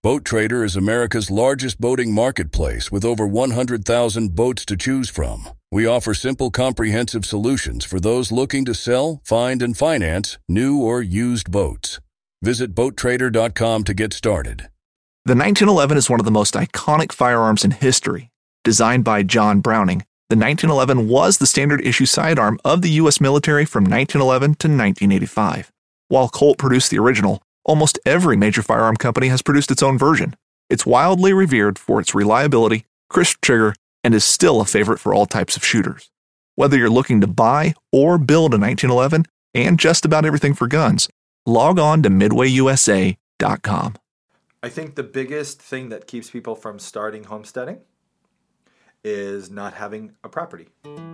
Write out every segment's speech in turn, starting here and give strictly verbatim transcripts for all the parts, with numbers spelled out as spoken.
Boat Trader is America's largest boating marketplace with over one hundred thousand boats to choose from. We offer simple, comprehensive solutions for those looking to sell, find, and finance new or used boats. Visit boat trader dot com to get started. The nineteen eleven is one of the most iconic firearms in history. Designed by John Browning, the nineteen eleven was the standard issue sidearm of the U S military from nineteen eleven to nineteen eighty-five. While Colt produced the original, almost every major firearm company has produced its own version. It's wildly revered for its reliability, crisp trigger, and is still a favorite for all types of shooters. Whether you're looking to buy or build a nineteen eleven and just about everything for guns, log on to midway U S A dot com. I think the biggest thing that keeps people from starting homesteading is not having a property.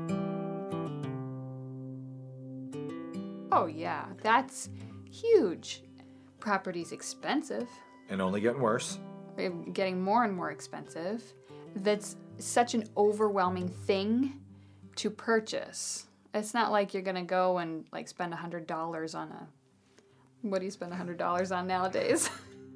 Oh yeah, that's huge. Property's expensive. And only getting worse. Getting more and more expensive. That's such an overwhelming thing to purchase. It's not like you're gonna go and like spend one hundred dollars on a... What do you spend one hundred dollars on nowadays?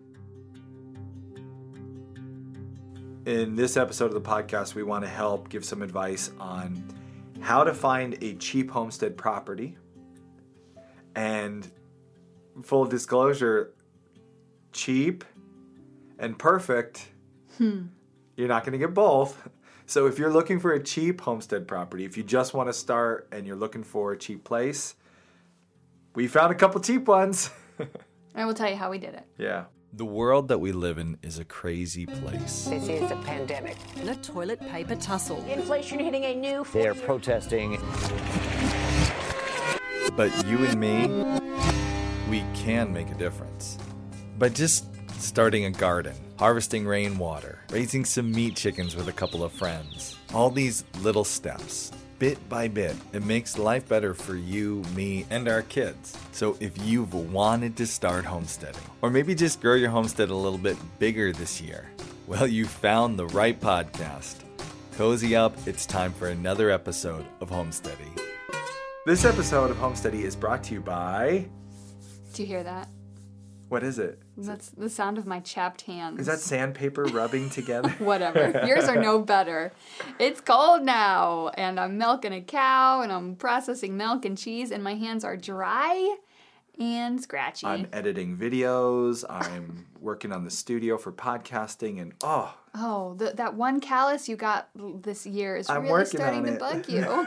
In this episode of the podcast, we want to help give some advice on how to find a cheap homestead property. And full disclosure, cheap and perfect, hmm. you're not going to get both. So if you're looking for a cheap homestead property, if you just want to start and you're looking for a cheap place, we found a couple cheap ones. I will tell you how we did it. Yeah. The world that we live in is a crazy place. This is a pandemic. The toilet paper tussle. Inflation hitting a new... They're protesting. But you and me, we can make a difference. By just starting a garden, harvesting rainwater, raising some meat chickens with a couple of friends. All these little steps, bit by bit, it makes life better for you, me, and our kids. So if you've wanted to start homesteading, or maybe just grow your homestead a little bit bigger this year, well, you found the right podcast. Cozy up, it's time for another episode of Homesteady. This episode of Homesteady is brought to you by... Do you hear that? What is it? Is That's it... the sound of my chapped hands. Is that sandpaper rubbing together? Whatever. Yours are no better. It's cold now, and I'm milking a cow, and I'm processing milk and cheese, and my hands are dry and scratchy. I'm editing videos. I'm working on the studio for podcasting, and oh. Oh, the, that one callus you got this year is I'm really starting to bug you.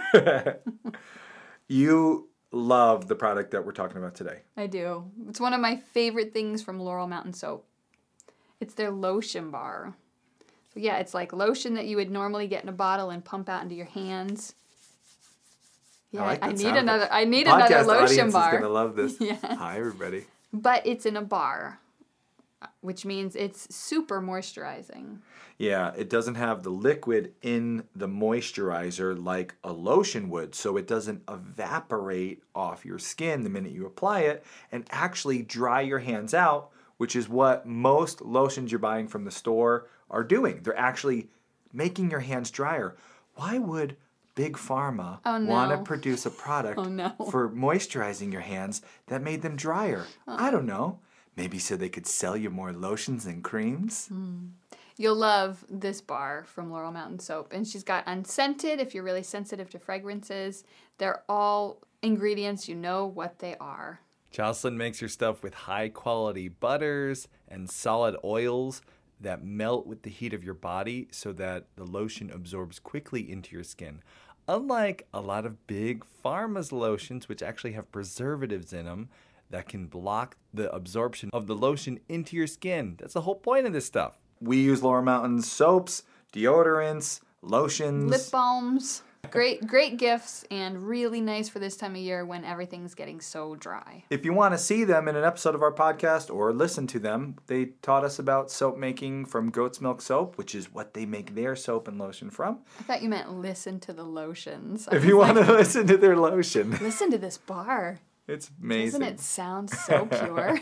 You love the product that we're talking about today. I do. It's one of my favorite things from Laurel Mountain Soap. It's their lotion bar. So yeah, it's like lotion that you would normally get in a bottle and pump out into your hands. Yeah, I, like I need sound. another. I need Podcast another lotion audience bar. Is gonna love this. Yeah. Hi, everybody. But it's in a bar, which means it's super moisturizing. Yeah, it doesn't have the liquid in the moisturizer like a lotion would, so it doesn't evaporate off your skin the minute you apply it and actually dry your hands out, which is what most lotions you're buying from the store are doing. They're actually making your hands drier. Why would Big Pharma oh, no. want to produce a product oh, no. for moisturizing your hands that made them drier? Uh-uh. I don't know. Maybe so they could sell you more lotions and creams? Mm. You'll love this bar from Laurel Mountain Soap. And she's got unscented, if you're really sensitive to fragrances. They're all ingredients, you know what they are. Jocelyn makes her stuff with high-quality butters and solid oils that melt with the heat of your body so that the lotion absorbs quickly into your skin. Unlike a lot of Big Pharma's lotions, which actually have preservatives in them that can block the absorption of the lotion into your skin. That's the whole point of this stuff. We use Laurel Mountain soaps, deodorants, lotions. Lip balms. Great, great gifts and really nice for this time of year when everything's getting so dry. If you want to see them in an episode of our podcast or listen to them, they taught us about soap making from goat's milk soap, which is what they make their soap and lotion from. I thought you meant listen to the lotions. If you want like, to listen to their lotion. Listen to this bar. It's amazing. Doesn't it sound so pure?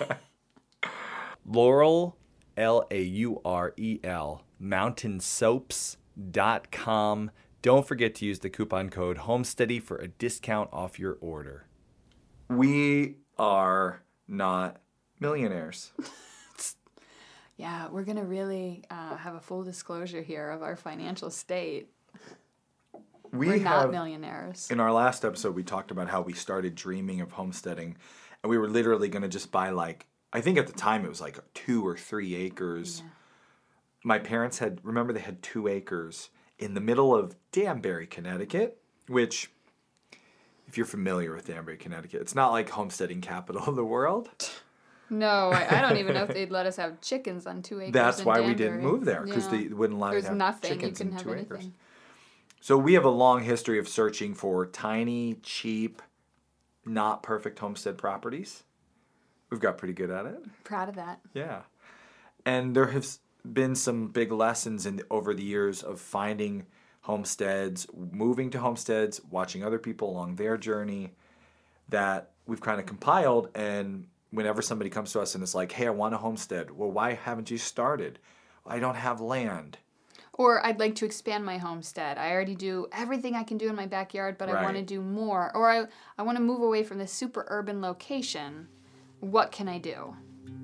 Laurel, L A U R E L, mountain soaps dot com. Don't forget to use the coupon code HOMESTEADY for a discount off your order. We are not millionaires. Yeah, we're going to really uh, have a full disclosure here of our financial state. We We're not have, millionaires. in our last episode, we talked about how we started dreaming of homesteading, and we were literally going to just buy, like, I think at the time it was like two or three acres. Yeah. My parents had, remember they had two acres in the middle of Danbury, Connecticut, which, if you're familiar with Danbury, Connecticut, it's not like homesteading capital of the world. No, I, I don't even know if they'd let us have chickens on two acres. That's in why we Danbury. didn't move there, because Yeah. they wouldn't allow you There's to have nothing. You chickens couldn't in have two anything. acres. So we have a long history of searching for tiny, cheap, not perfect homestead properties. We've got pretty good at it. Proud of that. Yeah. And there have been some big lessons in over the years of finding homesteads, moving to homesteads, watching other people along their journey that we've kind of compiled. And whenever somebody comes to us and is like, hey, I want a homestead. Well, why haven't you started? I don't have land. Or I'd like to expand my homestead. I already do everything I can do in my backyard, but I want to Right. do more. Or I, I want to move away from this super urban location. What can I do?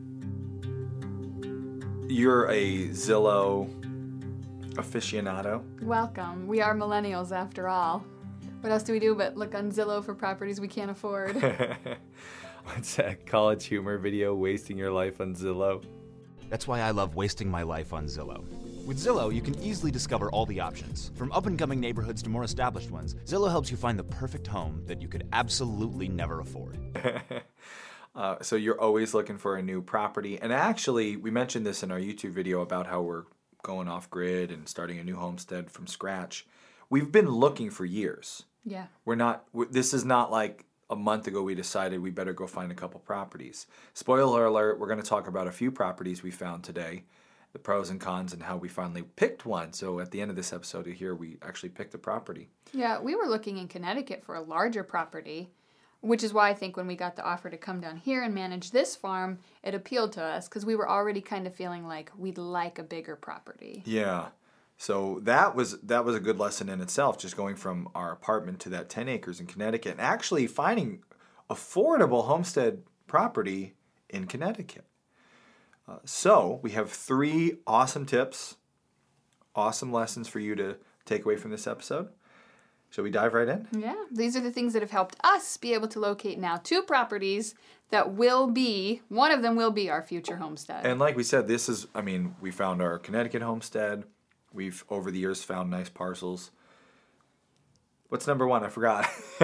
You're a Zillow aficionado. Welcome. We are millennials after all. What else do we do but look on Zillow for properties we can't afford? What's that college humor video, wasting your life on Zillow? That's why I love wasting my life on Zillow. With Zillow, you can easily discover all the options. From up-and-coming neighborhoods to more established ones, Zillow helps you find the perfect home that you could absolutely never afford. uh, so you're always looking for a new property. And actually, we mentioned this in our YouTube video about how we're going off-grid and starting a new homestead from scratch. We've been looking for years. Yeah. We're not, we're, this is not like a month ago we decided we better go find a couple properties. Spoiler alert, we're going to talk about a few properties we found today, the pros and cons, and how we finally picked one. So at the end of this episode here, we actually picked a property. Yeah, we were looking in Connecticut for a larger property, which is why I think when we got the offer to come down here and manage this farm, it appealed to us because we were already kind of feeling like we'd like a bigger property. Yeah. So that was that was a good lesson in itself, just going from our apartment to that ten acres in Connecticut and actually finding affordable homestead property in Connecticut. Uh, so we have three awesome tips, awesome lessons for you to take away from this episode. Shall we dive right in? Yeah, these are the things that have helped us be able to locate now two properties that will be, one of them will be our future homestead. And like we said, this is, I mean, we found our Connecticut homestead. We've, over the years, found nice parcels. What's number one? I forgot.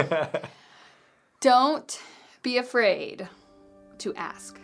Don't be afraid to ask.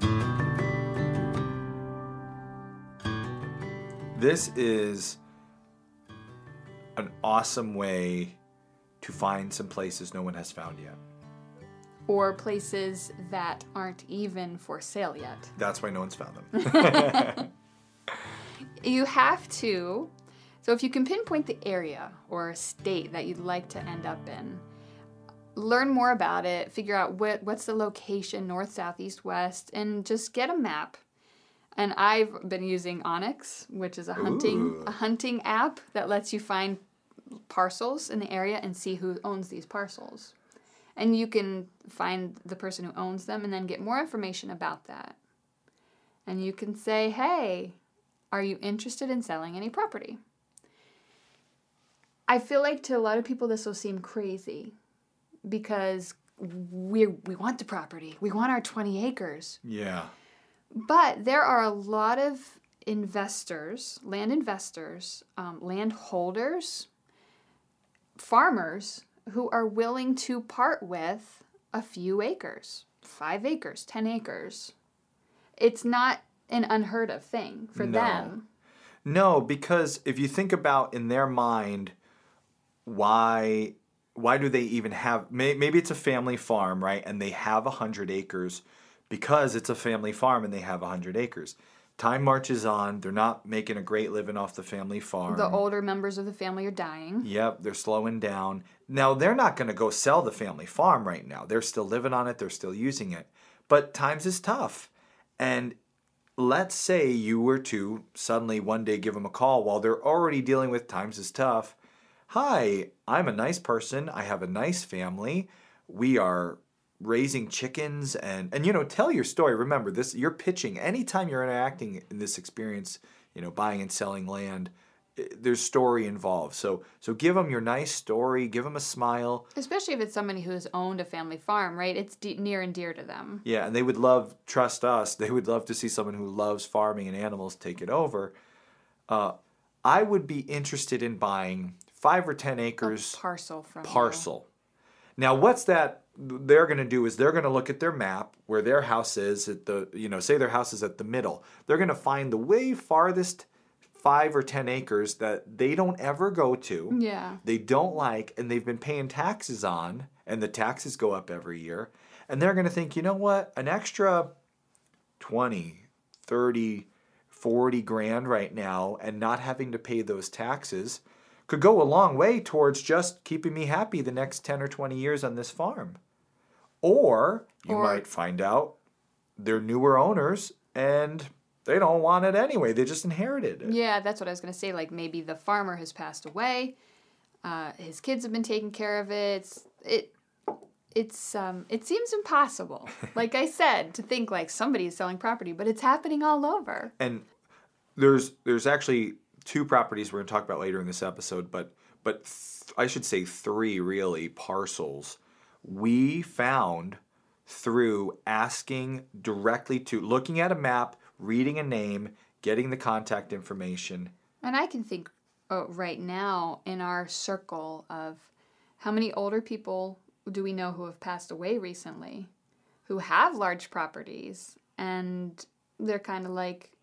This is an awesome way to find some places no one has found yet. Or places that aren't even for sale yet. That's why no one's found them. You have to, so if you can pinpoint the area or state that you'd like to end up in, learn more about it, figure out what what's the location, north, south, east, west, and just get a map. And I've been using Onyx, which is a hunting Ooh. a hunting app that lets you find parcels in the area and see who owns these parcels. And you can find the person who owns them and then get more information about that. And you can say, hey, are you interested in selling any property? I feel like to a lot of people this will seem crazy because we we want the property. We want our twenty acres. Yeah. But there are a lot of investors, land investors, um, land holders, farmers who are willing to part with a few acres, five acres, ten acres. It's not an unheard of thing for No. them. No, because if you think about in their mind, why why do they even have, may, maybe it's a family farm, right? And they have one hundred acres because it's a family farm and they have one hundred acres. Time marches on. They're not making a great living off the family farm. The older members of the family are dying. Yep, they're slowing down. Now, they're not going to go sell the family farm right now. They're still living on it. They're still using it. But times is tough. And let's say you were to suddenly one day give them a call while they're already dealing with times is tough. Hi, I'm a nice person. I have a nice family. We are raising chickens and, and, you know, tell your story. Remember, this you're pitching. Anytime you're interacting in this experience, you know, buying and selling land, there's story involved. So so give them your nice story. Give them a smile. Especially if it's somebody who has owned a family farm, right? It's de- near and dear to them. Yeah, and they would love, trust us, they would love to see someone who loves farming and animals take it over. Uh, I would be interested in buying five or ten acres. A parcel from Parcel. You. Now, what's that they're going to do is they're going to look at their map where their house is at the, you know, say their house is at the middle. They're going to find the way farthest five or ten acres that they don't ever go to. Yeah. They don't like, and they've been paying taxes on, and the taxes go up every year. And they're going to think, you know what, an extra twenty, thirty, forty grand right now and not having to pay those taxes could go a long way towards just keeping me happy the next ten or twenty years on this farm. Or you Or- might find out they're newer owners and they don't want it anyway. They just inherited it. Yeah, that's what I was going to say. Like maybe the farmer has passed away. Uh, his kids have been taking care of it. It's, it it's um it seems impossible. Like I said, to think like somebody is selling property, but it's happening all over. And there's there's actually two properties we're going to talk about later in this episode, but but th- I should say three really parcels we found through asking directly to looking at a map, reading a name, getting the contact information. And I can think oh, right now in our circle of how many older people do we know who have passed away recently, who have large properties, and they're kind of like,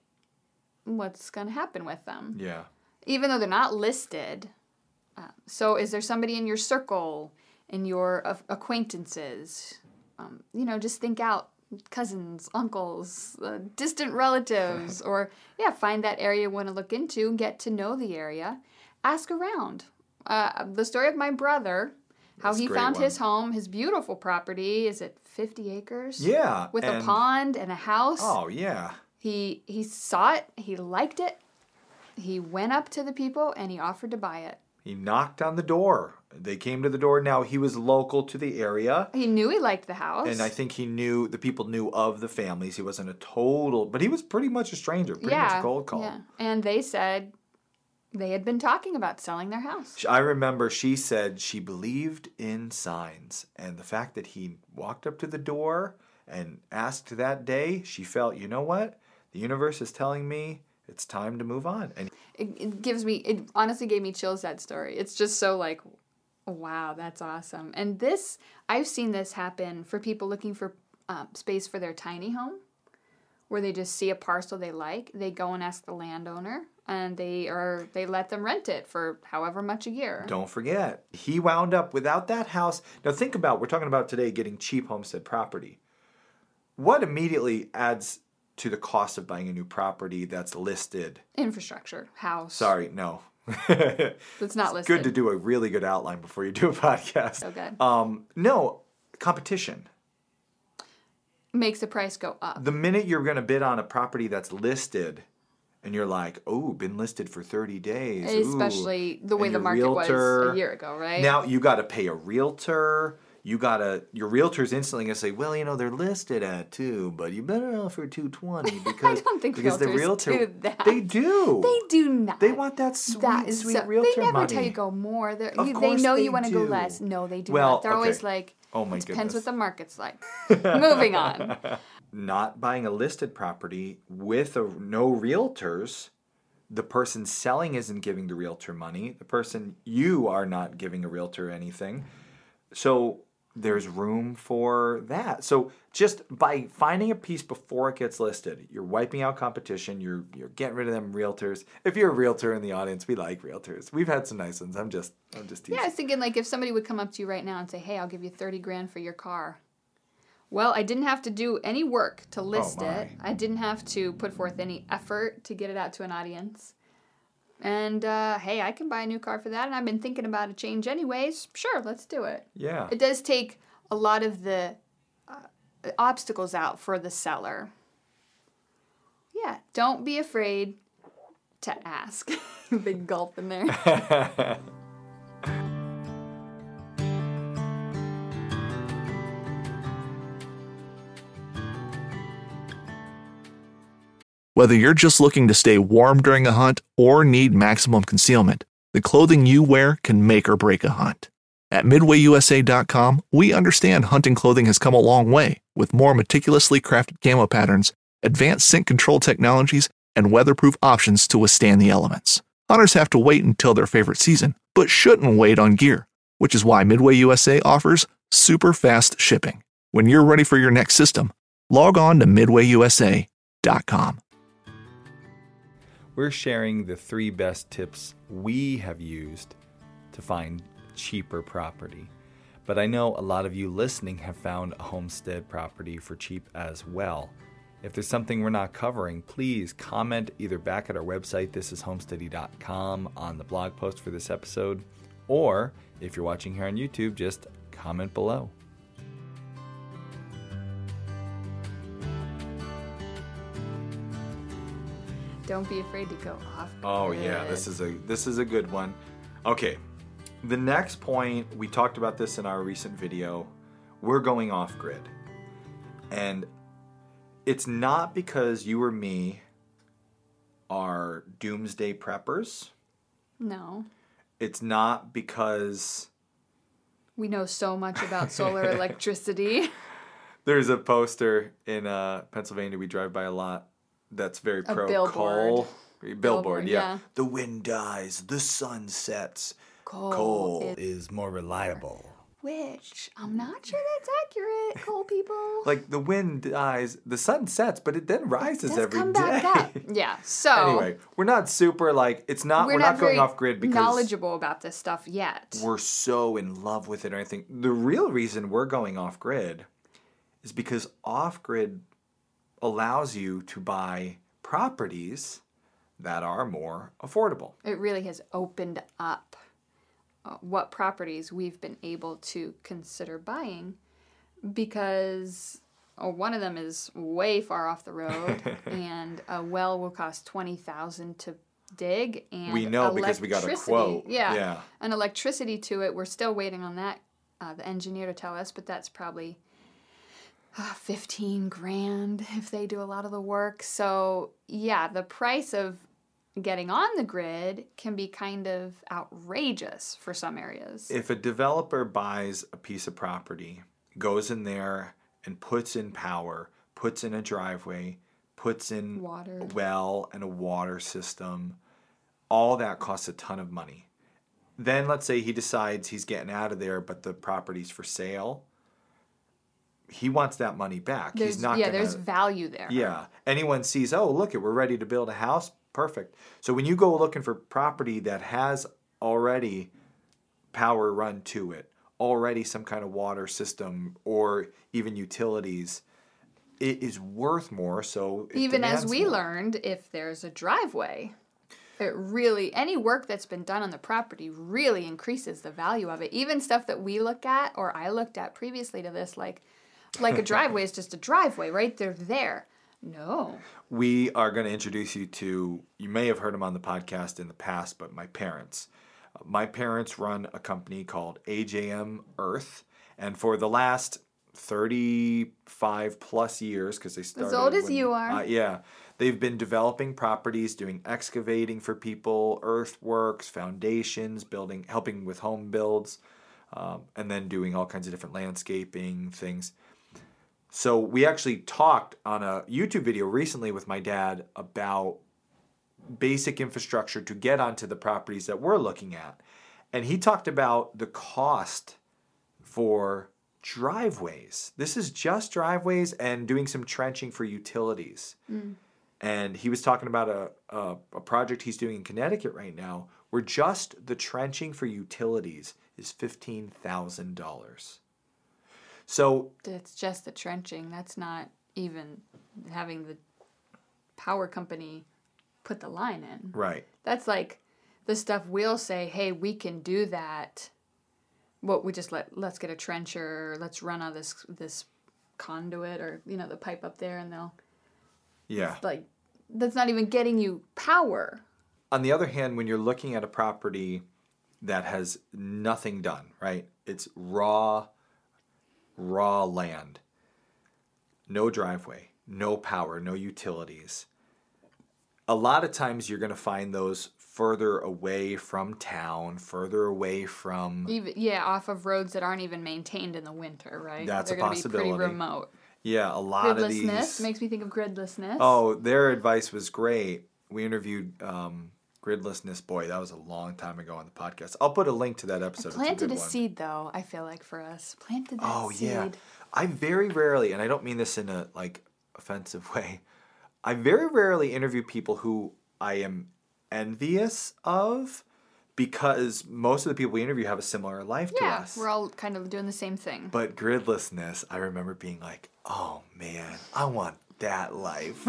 what's going to happen with them? Yeah. Even though they're not listed. Uh, so is there somebody in your circle, in your uh, acquaintances? Um, you know, just think out cousins, uncles, uh, distant relatives, or, yeah, find that area you want to look into, get to know the area, ask around. Uh, the story of my brother, how That's a he great found one. his home, his beautiful property, is it fifty acres? Yeah. With a and- pond and a house. Oh, yeah. He he saw it, he liked it, he went up to the people and he offered to buy it. He knocked on the door. They came to the door. Now, he was local to the area. He knew he liked the house. And I think he knew, the people knew of the families. He wasn't a total, but he was pretty much a stranger, pretty yeah, much a cold call. Yeah. And they said they had been talking about selling their house. I remember she said she believed in signs. And the fact that he walked up to the door and asked that day, she felt, you know what? The universe is telling me it's time to move on. And It, it gives me, it honestly gave me chills, that story. It's just so like, wow, that's awesome. And this, I've seen this happen for people looking for um, space for their tiny home, where they just see a parcel they like, they go and ask the landowner, and they are they let them rent it for however much a year. don't forget, he wound up without that house. Now think about, we're talking about today getting cheap homestead property. What immediately adds to the cost of buying a new property that's listed? Infrastructure, house. Sorry, no. That's not listed. Good to do a really good outline before you do a podcast. So good. Um, no, competition. Makes the price go up. The minute you're going to bid on a property that's listed, and you're like, oh, been listed for thirty days. ooh," Especially the way and the your market was realtor- a year ago, right? Now you got to pay a realtor. You gotta, your realtor's instantly gonna say, well, you know, they're listed at two, but you better offer two twenty because don't think because the realtors realtor do that. they do. They do not. They want that sweet, That is sweet so, realtor They never money. tell you go more. They're, Of you, they course know they you want to go do. less. No, they do Well, not. They're always okay. like, Oh my it depends goodness. what the market's like. Moving on. Not buying a listed property with a, no realtors. The person selling isn't giving the realtor money. The person, you are not giving a realtor anything. So there's room for that. So just by finding a piece before it gets listed, you're wiping out competition. You're you're getting rid of them realtors. If you're a realtor in the audience, we like realtors. We've had some nice ones. I'm just I'm just teasing. Yeah, I was thinking like if somebody would come up to you right now and say, hey, I'll give you thirty grand for your car. Well, I didn't have to do any work to list Oh, my. it. I didn't have to put forth any effort to get it out to an audience. And, uh, hey, I can buy a new car for that, and I've been thinking about a change anyways. Sure, let's do it. Yeah. It does take a lot of the uh, obstacles out for the seller. Yeah, don't be afraid to ask. Big gulp in there. Whether you're just looking to stay warm during a hunt or need maximum concealment, the clothing you wear can make or break a hunt. At Midway U S A dot com, we understand hunting clothing has come a long way, with more meticulously crafted camo patterns, advanced scent control technologies, and weatherproof options to withstand the elements. Hunters have to wait until their favorite season, but shouldn't wait on gear, which is why Midway U S A offers super fast shipping. When you're ready for your next system, log on to Midway U S A dot com. We're sharing the three best tips we have used to find cheaper property. But I know a lot of you listening have found a homestead property for cheap as well. If there's something we're not covering, please comment either back at our website, this is homesteady dot com, on the blog post for this episode, or if you're watching here on YouTube, just comment below. Don't be afraid to go off. Oh yeah, this is a this is a good one. Okay, the next point, we talked about this in our recent video. We're going off grid, and it's not because you or me are doomsday preppers. No. It's not because we know so much about solar electricity. There's a poster in uh, Pennsylvania we drive by a lot that's very A pro billboard. coal. Billboard, Billboard, yeah. yeah. The wind dies, the sun sets. Coal, Coal is, is more reliable. which I'm not sure that's accurate, coal people. Like the wind dies, the sun sets, but it then rises Does every come day. back up. Yeah. So Anyway, we're not super like it's not. We're, we're not, not going very off grid because knowledgeable about this stuff yet. we're so in love with it or anything. The real reason we're going off grid is because off grid allows you to buy properties that are more affordable. It really has opened up uh, what properties we've been able to consider buying because oh, one of them is way far off the road and a well will cost twenty thousand dollars to dig and We know because we got a electricity- quote. Yeah, Yeah. and electricity to it. We're still waiting on that, uh, the engineer to tell us, but that's probably uh, fifteen grand if they do a lot of the work. So yeah, the price of getting on the grid can be kind of outrageous for some areas. If a developer buys a piece of property, goes in there and puts in power, puts in a driveway, puts in Water. a well and a water system, all that costs a ton of money. Then let's say he decides he's getting out of there, but the property's for sale. He wants that money back. There's, he's not yeah, gonna, there's value there. Yeah. Anyone sees, oh, look, we're ready to build a house. Perfect. So when you go looking for property that has already power run to it, already some kind of water system or even utilities, it is worth more. So it Even as demands we more. learned, if there's a driveway, it really, any work that's been done on the property really increases the value of it. Even stuff that we look at, or I looked at previously to this, like, like a driveway is just a driveway, right? They're there. No. We are going to introduce you to, you may have heard him on the podcast in the past, but my parents. Uh, My parents run a company called A J M Earth, and for the last thirty-five plus years, because they started... old as when- you are. Uh, yeah. They've been developing properties, doing excavating for people, earthworks, foundations, building, helping with home builds, um, and then doing all kinds of different landscaping things. So we actually talked on a YouTube video recently with my dad about basic infrastructure to get onto the properties that we're looking at. And he talked about the cost for driveways. This is just driveways and doing some trenching for utilities. Mm. And he was talking about a, a, a project he's doing in Connecticut right now where just the trenching for utilities is fifteen thousand dollars. So It's just the trenching. That's not even having the power company put the line in. right. That's like the stuff we'll say, hey, we can do that. What we just let, let's get a trencher, let's run on this this conduit or, you know, the pipe up there and they'll, Yeah. like, that's not even getting you power. On the other hand, when you're looking at a property that has nothing done, right? It's raw, raw land. No driveway, no power, no utilities. a lot of times you're going to find those further away from town, further away from... Even, yeah, off of roads that aren't even maintained in the winter, right? That's They're a gonna possibility. Be pretty remote. Yeah, a lot of Gridlessness these... makes me think of gridlessness. Oh, their advice was great. We interviewed um, Gridlessness. Boy, that was a long time ago on the podcast. I'll put a link to that episode. I planted it's a, a one. seed, though, I feel like, for us. Planted that oh, seed. yeah. I very rarely, and I don't mean this in a, like, offensive way, I very rarely interview people who I am envious of, because most of the people we interview have a similar life yeah, to us. we're all kind of doing the same thing. But Gridlessness, I remember being like, oh man, I want that life.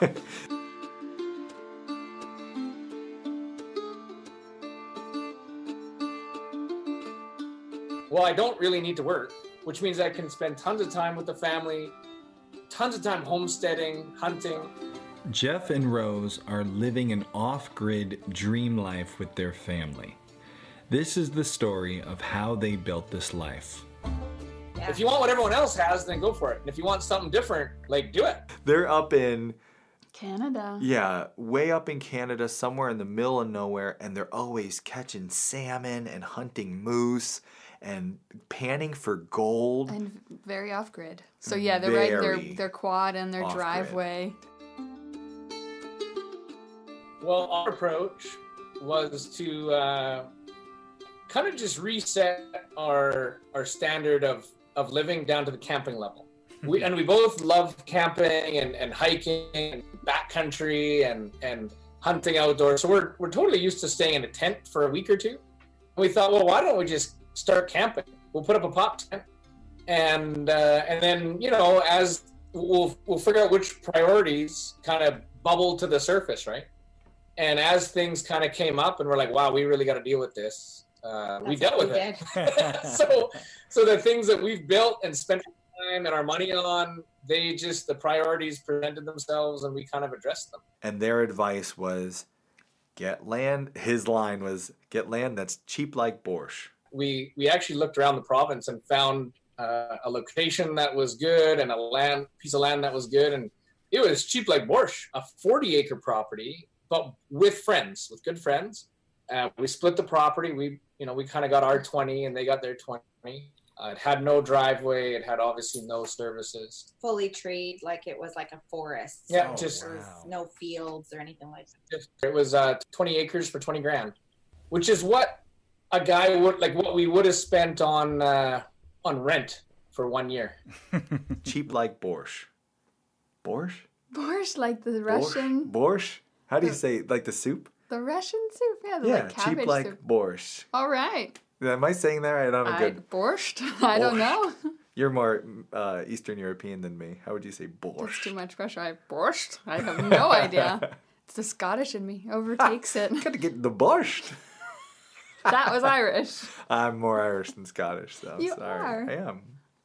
Well, I don't really need to work, which means I can spend tons of time with the family, tons of time homesteading, hunting. Jeff and Rose are living an off-grid dream life with their family. This is the story of how they built this life. Yeah. If you want what everyone else has, then go for it. And if you want something different, like, do it. They're up in... Canada. Yeah, way up in Canada, somewhere in the middle of nowhere, and they're always catching salmon and hunting moose and panning for gold. And very off-grid. So yeah, they're right, their, their quad and their off-grid. driveway. Well, our approach was to uh, kind of just reset our our standard of, of living down to the camping level. We and we both love camping and, and hiking and backcountry and, and hunting outdoors. So we're we're totally used to staying in a tent for a week or two. And we thought, well, why don't we just start camping? We'll put up a pop tent, and uh, and then you know as we'll we'll figure out which priorities kind of bubble to the surface, right? And as things kind of came up and we're like, wow, we really got to deal with this. Uh, we dealt with it. so, so the things that we've built and spent time and our money on, they just, the priorities presented themselves and we kind of addressed them. And their advice was, get land. His line was, get land that's cheap like borscht. We, we actually looked around the province and found uh, a location that was good and a land piece of land that was good. And it was cheap like borscht, a forty acre property, but with friends, with good friends. Uh, we split the property. We, you know, we kind of got our twenty and they got their twenty. Uh, it had no driveway. It had obviously no services. Fully treed, like it was like a forest. Yeah, Oh, just There was wow. no fields or anything like that. just- it was uh, twenty acres for twenty grand, which is what a guy would like. What we would have spent on uh, on rent for one year. Cheap like borscht. Borscht? Borscht, like the Borscht? Russian, Borscht? How do you say it? Like the soup? the Russian soup. Yeah, the Yeah, like cabbage cheap like soup. borscht. All right. Am I saying that right? I don't know I, good. borscht? I don't know. You're more uh, Eastern European than me. How would you say That's borscht? too much pressure. I borscht? I have no idea. It's the Scottish in me overtakes it. Gotta get the borscht. That was Irish. I'm more Irish than Scottish, though. You Sorry. are. I am.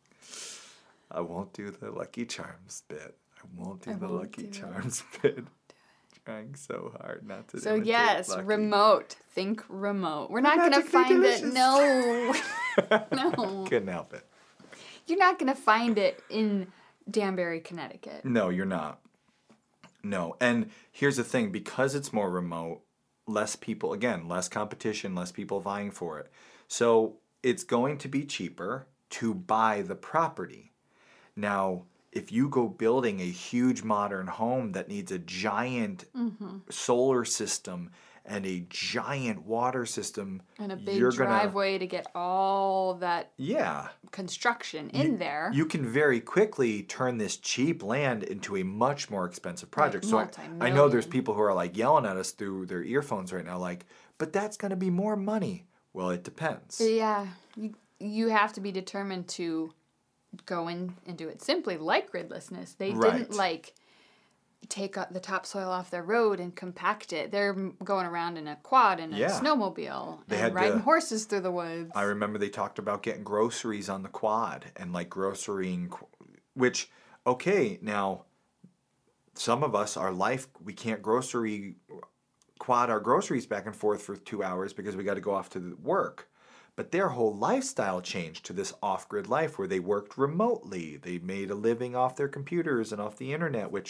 I won't do the Lucky Charms bit. I won't do I the won't Lucky do it. Charms bit. Trying so hard not to. So imitate yes, Lucky. remote. Think remote. We're not gonna Magically find it. delicious. No, no. Couldn't help it. You're not gonna find it in Danbury, Connecticut. No, you're not. No, and here's the thing: because it's more remote, less people. Again, less competition, less people vying for it. So it's going to be cheaper to buy the property. Now, if you go building a huge modern home that needs a giant Mm-hmm. solar system and a giant water system, And a big you're gonna, driveway to get all that yeah, construction in there. you can very quickly turn this cheap land into a much more expensive project. So I, I know there's multi-million. people who are like yelling at us through their earphones right now, like, but that's going to be more money. Well, it depends. Yeah, you, you have to be determined to go in and do it simply, like gridlessness. They Right. didn't like take out the topsoil off their road and compact it. They're m- going around in a quad and a Yeah. snowmobile They and had riding to- horses through the woods. I remember they talked about getting groceries on the quad and like grocerying, qu- which, okay, now some of us, our life, we can't grocery quad our groceries back and forth for two hours because we got to go off to the work. But their whole lifestyle changed to this off-grid life where they worked remotely. They made a living off their computers and off the internet, which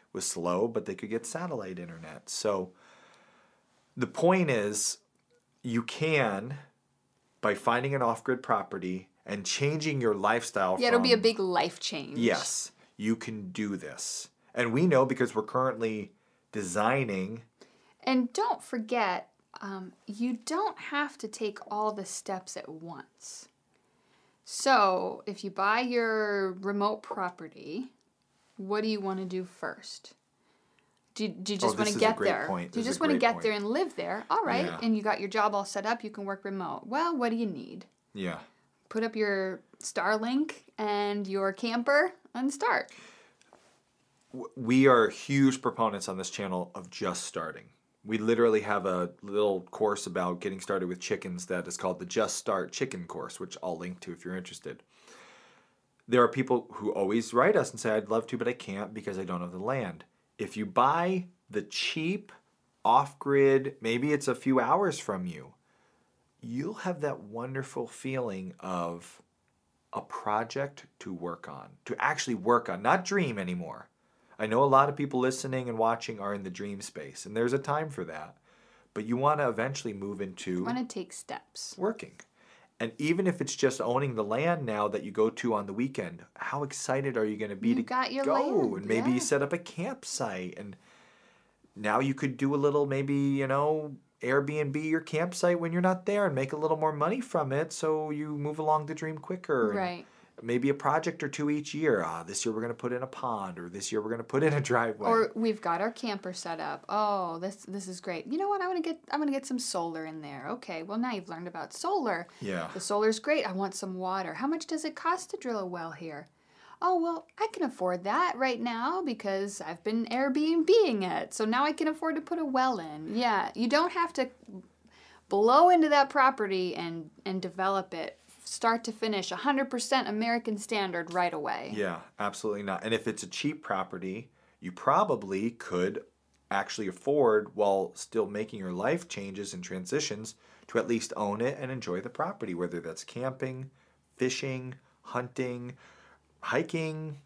was slow, but they could get satellite internet. So the point is, you can, by finding an off-grid property and changing your lifestyle. Yeah, from, it'll be a big life change. Yes, you can do this. And we know because we're currently designing. And don't forget, um, you don't have to take all the steps at once. So if you buy your remote property, what do you want to do first? Do, do you just oh, want to get there? Point. Do you this just want to get point. there and live there? All right. Yeah. And you got your job all set up. You can work remote. Well, what do you need? Yeah. Put up your Starlink and your camper and start. We are huge proponents on this channel of just starting. We literally have a little course about getting started with chickens that is called the Just Start Chicken course, which I'll link to if you're interested. There are people who always write us and say, I'd love to, but I can't because I don't have the land. If you buy the cheap, off-grid, maybe it's a few hours from you, you'll have that wonderful feeling of a project to work on, to actually work on, not dream anymore. I know a lot of people listening and watching are in the dream space, and there's a time for that. But you want to eventually move into You want to take steps. Working. And even if it's just owning the land now that you go to on the weekend, how excited are you going to be You to got your go? land, And maybe yeah. you set up a campsite, and now you could do a little, maybe, you know, Airbnb your campsite when you're not there and make a little more money from it so you move along the dream quicker. And Right. maybe a project or two each year. Ah, this year we're going to put in a pond, or this year we're going to put in a driveway. Or we've got our camper set up. Oh, this this is great. You know what? I want to get I want to get some solar in there. Okay. Well, now you've learned about solar. Yeah. The solar's great. I want some water. How much does it cost to drill a well here? Oh, well, I can afford that right now because I've been Airbnb-ing it. So now I can afford to put a well in. Yeah, you don't have to blow into that property and and develop it start to finish, one hundred percent American standard right away. Yeah, absolutely not. And if it's a cheap property, you probably could actually afford, while still making your life changes and transitions, to at least own it and enjoy the property, whether that's camping, fishing, hunting, hiking,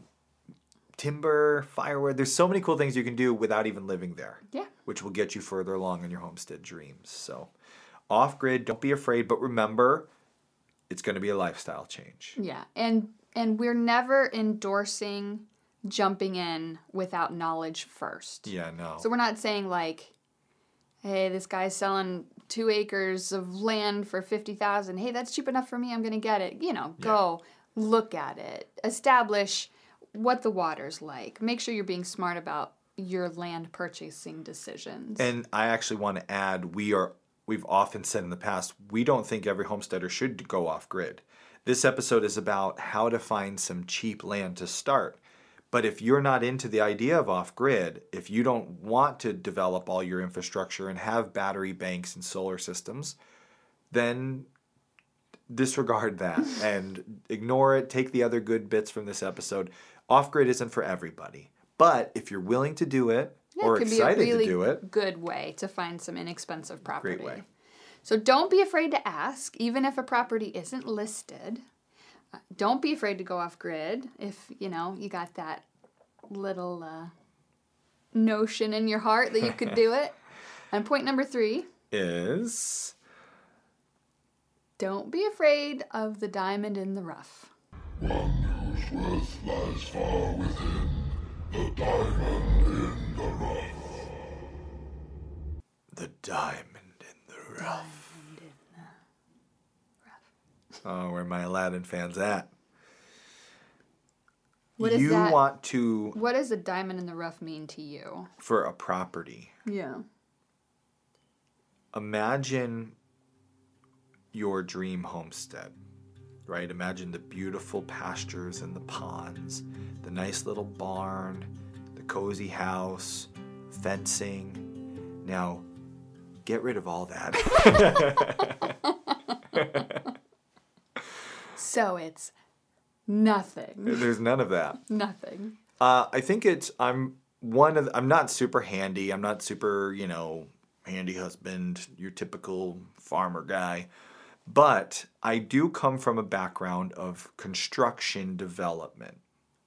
timber, firewood. There's so many cool things you can do without even living there. Yeah. Which will get you further along in your homestead dreams. So off-grid, don't be afraid, but remember, it's going to be a lifestyle change. Yeah, and and we're never endorsing jumping in without knowledge first. Yeah, no. So we're not saying like, hey, this guy's selling two acres of land for fifty thousand. Hey, that's cheap enough for me. I'm going to get it. You know, go yeah. look at it. Establish what the water's like. Make sure you're being smart about your land purchasing decisions. And I actually want to add, we are we've often said in the past, we don't think every homesteader should go off grid. This episode is about how to find some cheap land to start. But if you're not into the idea of off grid, if you don't want to develop all your infrastructure and have battery banks and solar systems, then disregard that and ignore it. Take the other good bits from this episode. Off grid isn't for everybody. But if you're willing to do it, Yeah, or it could excited be a really to do it, good way to find some inexpensive property. Great way. So don't be afraid to ask, even if a property isn't listed. Uh, don't be afraid to go off grid if, you know, you got that little uh, notion in your heart that you could do it. And point number three is don't be afraid of the diamond in the rough. One whose worth lies far within the diamond in the rough. The diamond in the rough. Diamond in the rough. Oh, where my Aladdin fans at? What is you that? want to... What does a diamond in the rough mean to you? For a property. Yeah. Imagine your dream homestead, right? Imagine the beautiful pastures and the ponds, the nice little barn, the cozy house, fencing. Now, get rid of all that. So it's nothing. There's none of that. Nothing. Uh, I think it's, I'm one of, the, I'm not super handy. I'm not super, you know, handy husband, your typical farmer guy. But I do come from a background of construction development.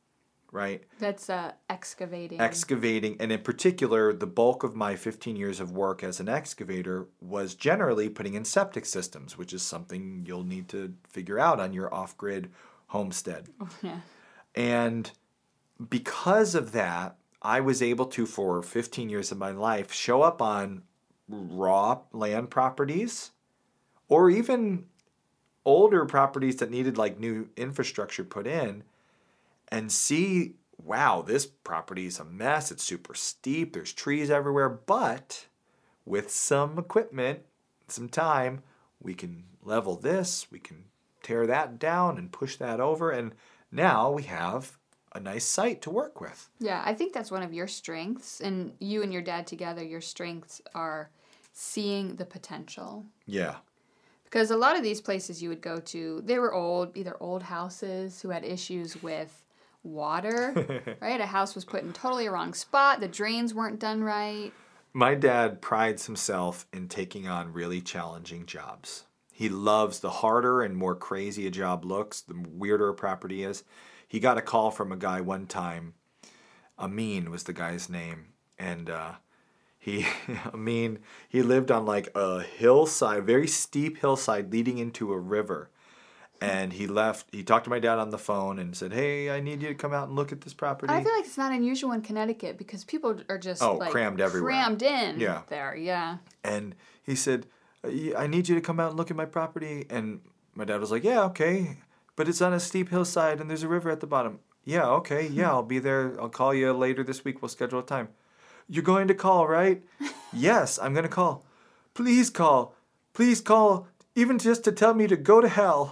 right? That's uh, excavating. Excavating, and in particular, the bulk of my fifteen years of work as an excavator was generally putting in septic systems, which is something you'll need to figure out on your off-grid homestead. Yeah. And because of that, I was able to, for fifteen years of my life, show up on raw land properties or even older properties that needed like new infrastructure put in and see, wow, this property is a mess. It's super steep. There's trees everywhere. But with some equipment, some time, we can level this, we can tear that down and push that over. And now we have a nice site to work with. Yeah, I think that's one of your strengths. And you and your dad together, your strengths are seeing the potential. Yeah. Because a lot of these places you would go to, they were old, either old houses who had issues with water, right? A house was put in totally a wrong spot. The drains weren't done right. My dad prides himself in taking on really challenging jobs. He loves the harder and more crazy a job looks, the weirder a property is. He got a call from a guy one time. Amin was the guy's name. And uh, he, Amin, he lived on like a hillside, very steep hillside leading into a river. And he left, he talked to my dad on the phone and said, hey, I need you to come out and look at this property. I feel like it's not unusual in Connecticut because people are just oh, like crammed everywhere. Crammed in yeah. there, yeah. And he said, I need you to come out and look at my property. And my dad was like, yeah, okay. But it's on a steep hillside and there's a river at the bottom. Yeah, okay, yeah, I'll be there. I'll call you later this week. We'll schedule a time. You're going to call, right? Yes, I'm going to call. Please call. Please call, even just to tell me to go to hell.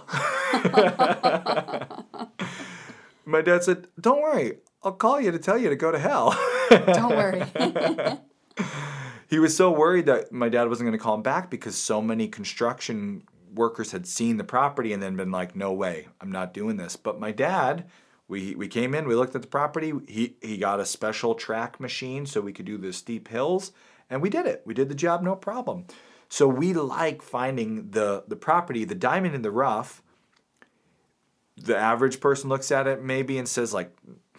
My dad said, don't worry. I'll call you to tell you to go to hell. Don't worry. He was so worried that my dad wasn't going to call him back because so many construction workers had seen the property and then been like, no way, I'm not doing this. But my dad, we we came in, we looked at the property. He, he got a special track machine so we could do the steep hills. And we did it. We did the job, no problem. So we like finding the, the property, the diamond in the rough. The average person looks at it maybe and says like,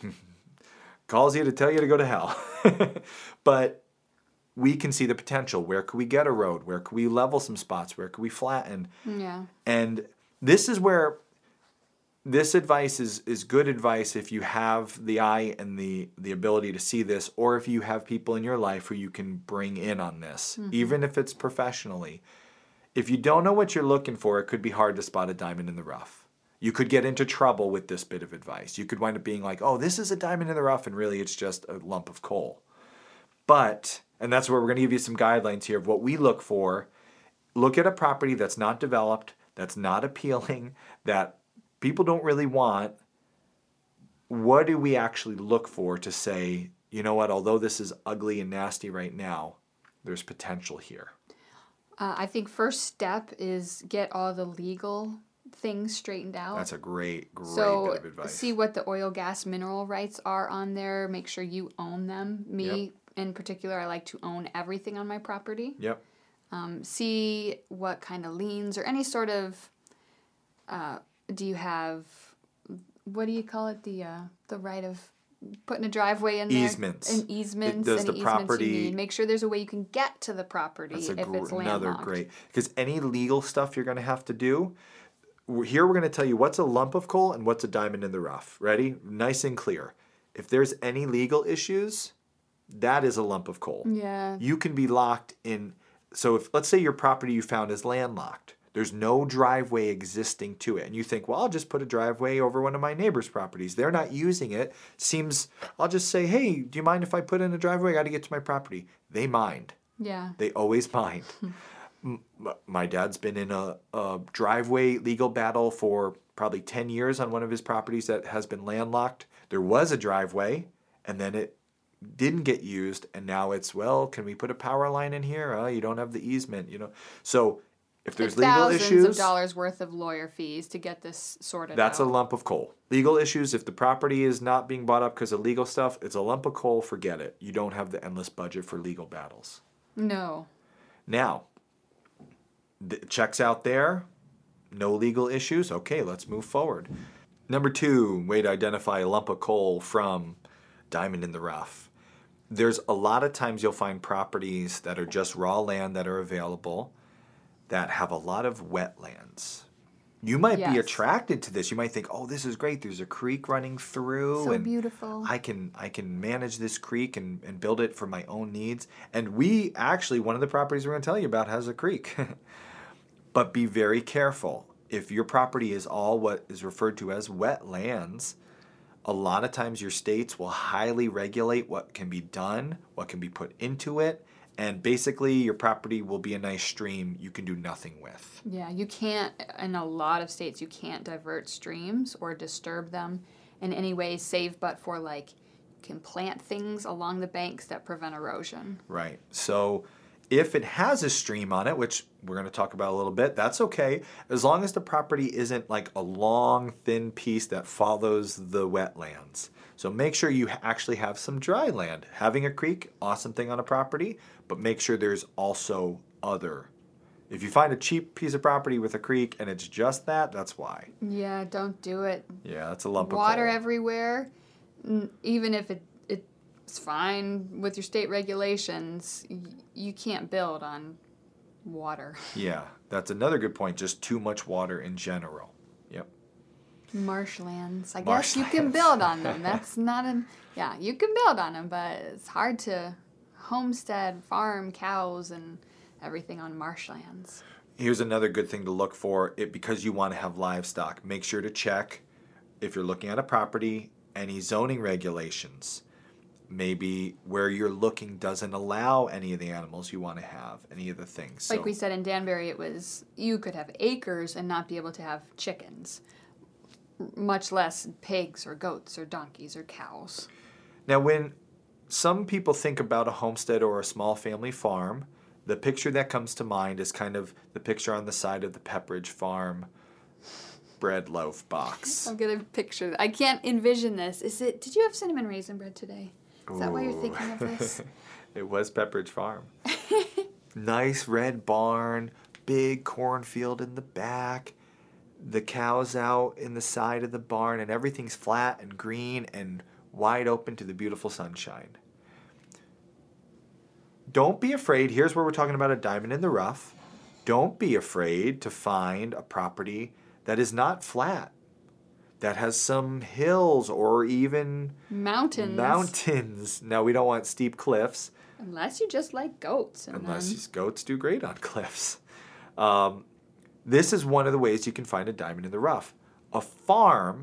calls you to tell you to go to hell. But we can see the potential. Where could we get a road? Where could we level some spots? Where could we flatten? Yeah. And this is where this advice is, is good advice if you have the eye and the, the ability to see this, or if you have people in your life who you can bring in on this, mm-hmm. even if it's professionally. If you don't know what you're looking for, it could be hard to spot a diamond in the rough. You could get into trouble with this bit of advice. You could wind up being like, oh, this is a diamond in the rough, and really it's just a lump of coal. But, and that's where we're going to give you some guidelines here of what we look for. Look at a property that's not developed, that's not appealing, that people don't really want. What do we actually look for to say, you know what, although this is ugly and nasty right now, there's potential here? Uh, I think first step is get all the legal things straightened out. That's a great, great so bit of advice. See what the oil, gas, mineral rights are on there. Make sure you own them. Me, yep. in particular, I like to own everything on my property. Yep. Um, see what kind of liens or any sort of, uh, do you have, what do you call it? The uh, the right of putting a driveway in there? Easements. And easements. It, does any the easements property, you need. Make sure there's a way you can get to the property that's a if gr- it's landlocked. Another great, because any legal stuff you're going to have to do, here we're going to tell you what's a lump of coal and what's a diamond in the rough. Ready? Nice and clear. If there's any legal issues, that is a lump of coal. Yeah. You can be locked in. So if, let's say your property you found is landlocked. There's no driveway existing to it. And you think, well, I'll just put a driveway over one of my neighbor's properties. They're not using it. Seems, I'll just say, hey, do you mind if I put in a driveway? I got to get to my property. They mind. Yeah. They always mind. My dad's been in a, a driveway legal battle for probably ten years on one of his properties that has been landlocked. There was a driveway, and then it didn't get used, and now it's, well, can we put a power line in here? Oh, you don't have the easement, you know. So if there's legal thousands issues, of dollars worth of lawyer fees to get this sorted that's out. a lump of coal. Legal issues, if the property is not being bought up because of legal stuff, it's a lump of coal. Forget it. You don't have the endless budget for legal battles. No. Now, the checks out there, no legal issues. Okay, let's move forward. Number two, way to identify a lump of coal from diamond in the rough. There's a lot of times you'll find properties that are just raw land that are available that have a lot of wetlands. You might Yes. be attracted to this. You might think, oh, this is great. There's a creek running through. So and beautiful. I can I can manage this creek and, and build it for my own needs. And we actually, one of the properties we're going to tell you about has a creek. But be very careful. If your property is all what is referred to as wetlands, a lot of times your states will highly regulate what can be done, what can be put into it, and basically your property will be a nice stream you can do nothing with. Yeah, you can't, in a lot of states, you can't divert streams or disturb them in any way, save but for like, you can plant things along the banks that prevent erosion. Right. So if it has a stream on it, which we're going to talk about a little bit, that's okay, as long as the property isn't like a long, thin piece that follows the wetlands. So make sure you actually have some dry land. Having a creek, awesome thing on a property, but make sure there's also other. If you find a cheap piece of property with a creek and it's just that, that's why. Yeah, don't do it. Yeah, that's a lump of Water coal. everywhere, n- even if it it's fine with your state regulations, y- you can't build on water. Yeah, that's another good point. Just too much water in general. Yep. Marshlands. I guess you can build on them. That's not an... Yeah, you can build on them, but it's hard to homestead, farm cows, and everything on marshlands. Here's another good thing to look for. It because you want to have livestock. Make sure to check, if you're looking at a property, any zoning regulations. Maybe where you're looking doesn't allow any of the animals you want to have, any of the things. Like So- we said in Danbury, it was you could have acres and not be able to have chickens, much less pigs or goats or donkeys or cows. Now, when some people think about a homestead or a small family farm, the picture that comes to mind is kind of the picture on the side of the Pepperidge Farm bread loaf box. I'm gonna picture. I can't envision this. Is it? Did you have cinnamon raisin bread today? Is that why you're thinking of this? It was Pepperidge Farm. Nice red barn, big cornfield in the back, the cows out in the side of the barn, and everything's flat and green and wide open to the beautiful sunshine. Don't be afraid. Here's where we're talking about a diamond in the rough. Don't be afraid to find a property that is not flat, that has some hills or even Mountains. mountains. Now, we don't want steep cliffs. Unless you just like goats. And Unless then... these goats do great on cliffs. Um, this is one of the ways you can find a diamond in the rough. A farm,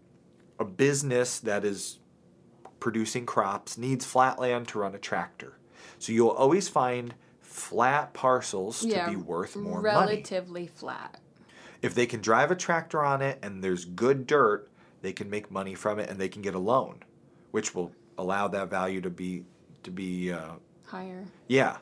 a business that is producing crops, needs flat land to run a tractor. So you'll always find flat parcels yeah, to be worth more money. relatively flat. If they can drive a tractor on it and there's good dirt, they can make money from it and they can get a loan, which will allow that value to be to be uh, higher. Yeah.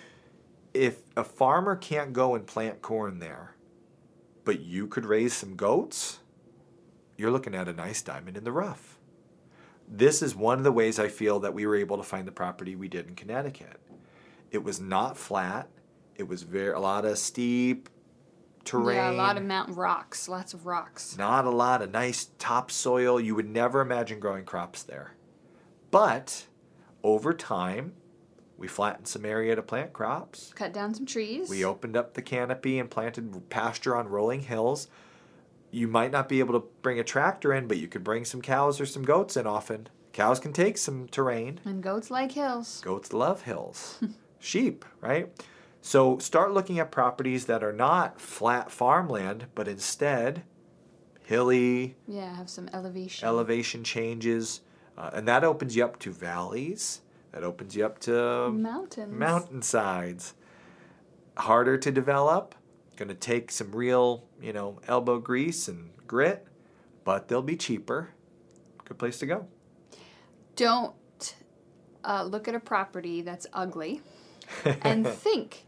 If a farmer can't go and plant corn there, but you could raise some goats, you're looking at a nice diamond in the rough. This is one of the ways I feel that we were able to find the property we did in Connecticut. It was not flat. It was very a lot of steep terrain. Yeah, a lot of mountain rocks. Lots of rocks. Not a lot of nice topsoil. You would never imagine growing crops there. But over time, we flattened some area to plant crops. Cut down some trees. We opened up the canopy and planted pasture on rolling hills. You might not be able to bring a tractor in, but you could bring some cows or some goats in often. Cows can take some terrain. And goats like hills. Goats love hills. Sheep, right? So start looking at properties that are not flat farmland, but instead hilly. Yeah, have some elevation. Elevation changes. Uh, and that opens you up to valleys. That opens you up to mountains. Mountainsides. Harder to develop. Going to take some real, you know, elbow grease and grit, but they'll be cheaper. Good place to go. Don't uh, look at a property that's ugly and think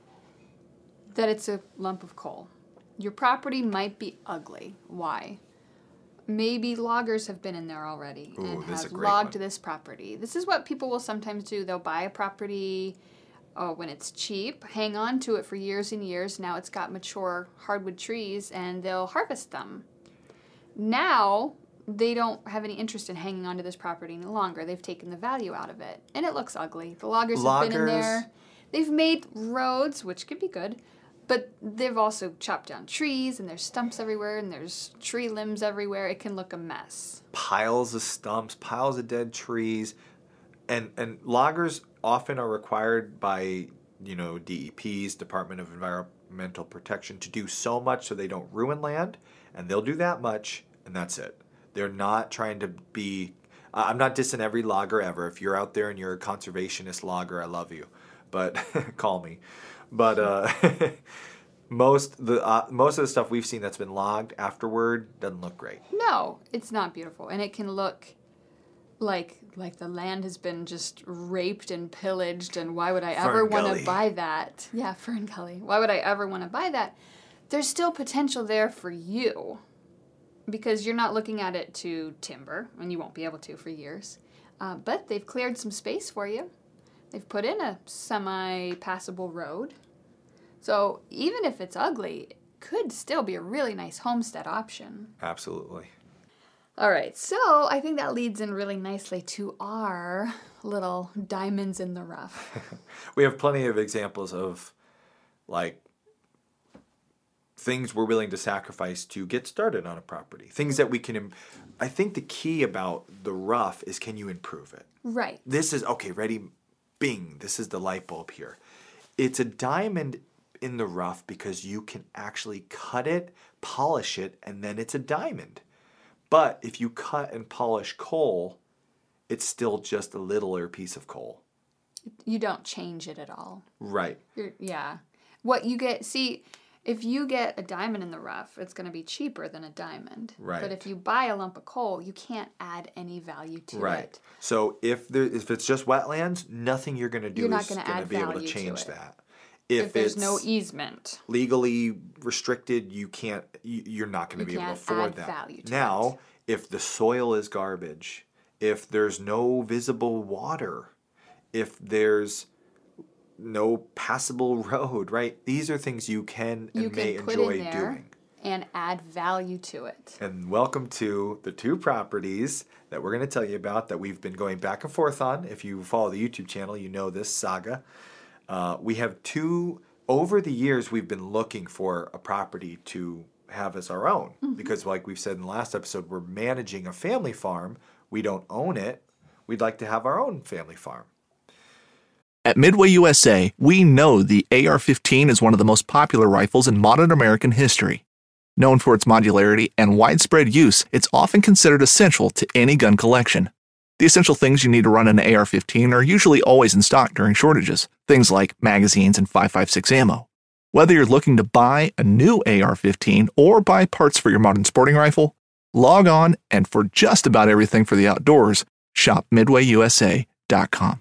that it's a lump of coal. Your property might be ugly. Why? Maybe loggers have been in there already Ooh, and this is have a great logged one. this property. This is what people will sometimes do. They'll buy a property uh, when it's cheap, hang on to it for years and years. Now it's got mature hardwood trees, and they'll harvest them. Now, they don't have any interest in hanging on to this property any longer. They've taken the value out of it. And it looks ugly. The loggers, loggers. have been in there. They've made roads, which could be good, but they've also chopped down trees, and there's stumps everywhere, and there's tree limbs everywhere. It can look a mess. Piles of stumps, piles of dead trees. And and loggers often are required by, you know, D E Ps, Department of Environmental Protection, to do so much so they don't ruin land, and they'll do that much, and that's it. They're not trying to be... I'm not dissing every logger ever. If you're out there and you're a conservationist logger, I love you. But call me. But uh, most the uh, most of the stuff we've seen that's been logged afterward doesn't look great. No, it's not beautiful, and it can look like like the land has been just raped and pillaged. And why would I ever want to buy that? Yeah, Fern Gully. Why would I ever want to buy that? There's still potential there for you, because you're not looking at it to timber, and you won't be able to for years. Uh, but they've cleared some space for you. They've put in a semi-passable road. So even if it's ugly, it could still be a really nice homestead option. Absolutely. All right, so I think that leads in really nicely to our little diamonds in the rough. We have plenty of examples of, like, things we're willing to sacrifice to get started on a property. Things that we can... Im- I think the key about the rough is, can you improve it? Right. This is, okay, ready... Bing, this is the light bulb here. It's a diamond in the rough because you can actually cut it, polish it, and then it's a diamond. But if you cut and polish coal, it's still just a littler piece of coal. You don't change it at all. Right. You're, yeah. What you get, see, if you get a diamond in the rough, it's going to be cheaper than a diamond. Right. But if you buy a lump of coal, you can't add any value to right. it. Right. So if there, if it's just wetlands, nothing you're going to do you're is going to be able to change to that. If, If, there's it's no easement, legally restricted, you can't. You, you're not going to be able to afford that. Value to now, it. If the soil is garbage, if there's no visible water, if there's no passable road, right? These are things you can and you may can put enjoy in there doing. And add value to it. And welcome to the two properties that we're going to tell you about that we've been going back and forth on. If you follow the YouTube channel, you know this saga. Uh, we have two, over the years, we've been looking for a property to have as our own. Mm-hmm. Because like we've said in the last episode, we're managing a family farm. We don't own it. We'd like to have our own family farm. At Midway U S A, we know the A R fifteen is one of the most popular rifles in modern American history. Known for its modularity and widespread use, it's often considered essential to any gun collection. The essential things you need to run an A R fifteen are usually always in stock during shortages, things like magazines and five five six ammo. Whether you're looking to buy a new A R fifteen or buy parts for your modern sporting rifle, log on and for just about everything for the outdoors, shop midway u s a dot com.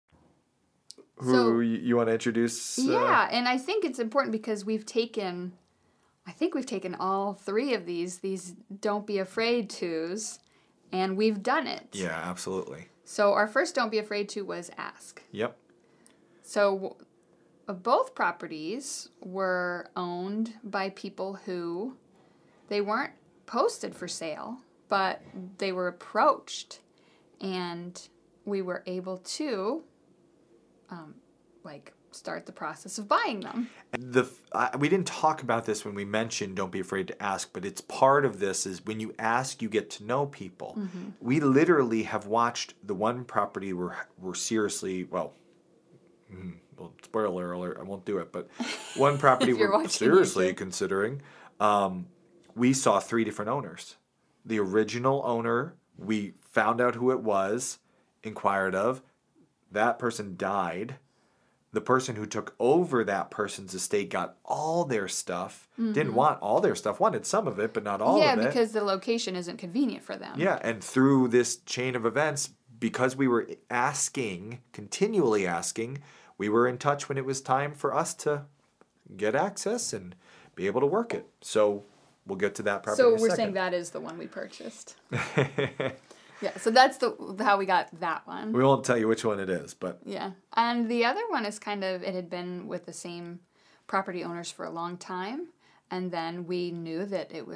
Who So- you, you want to introduce? Uh, Yeah, and I think it's important because we've taken, I think we've taken all three of these, these don't be afraid to's, and we've done it. Yeah, absolutely. So our first don't be afraid to was ask. Yep. So uh, both properties were owned by people who, they weren't posted for sale, but they were approached, and we were able to, um, like, start the process of buying them. The uh, we didn't talk about this when we mentioned don't be afraid to ask, but it's part of this is when you ask, you get to know people. Mm-hmm. We literally have watched the one property we're, we're seriously, well, mm, well, spoiler alert, I won't do it, but one property If you're we're watching seriously YouTube. considering, um, we saw three different owners. The original owner, we found out who it was, inquired of, that person died. The person who took over that person's estate got all their stuff. Mm-hmm. Didn't want all their stuff. Wanted some of it, but not all yeah, of it. because the location isn't convenient for them. Yeah, and through this chain of events, because we were asking, continually asking, we were in touch when it was time for us to get access and be able to work it. So we'll get to that property So in a we're second. saying that is the one we purchased. Yeah, so that's the how we got that one. We won't tell you which one it is, but Yeah. And the other one is kind of, it had been with the same property owners for a long time. And then we knew that it was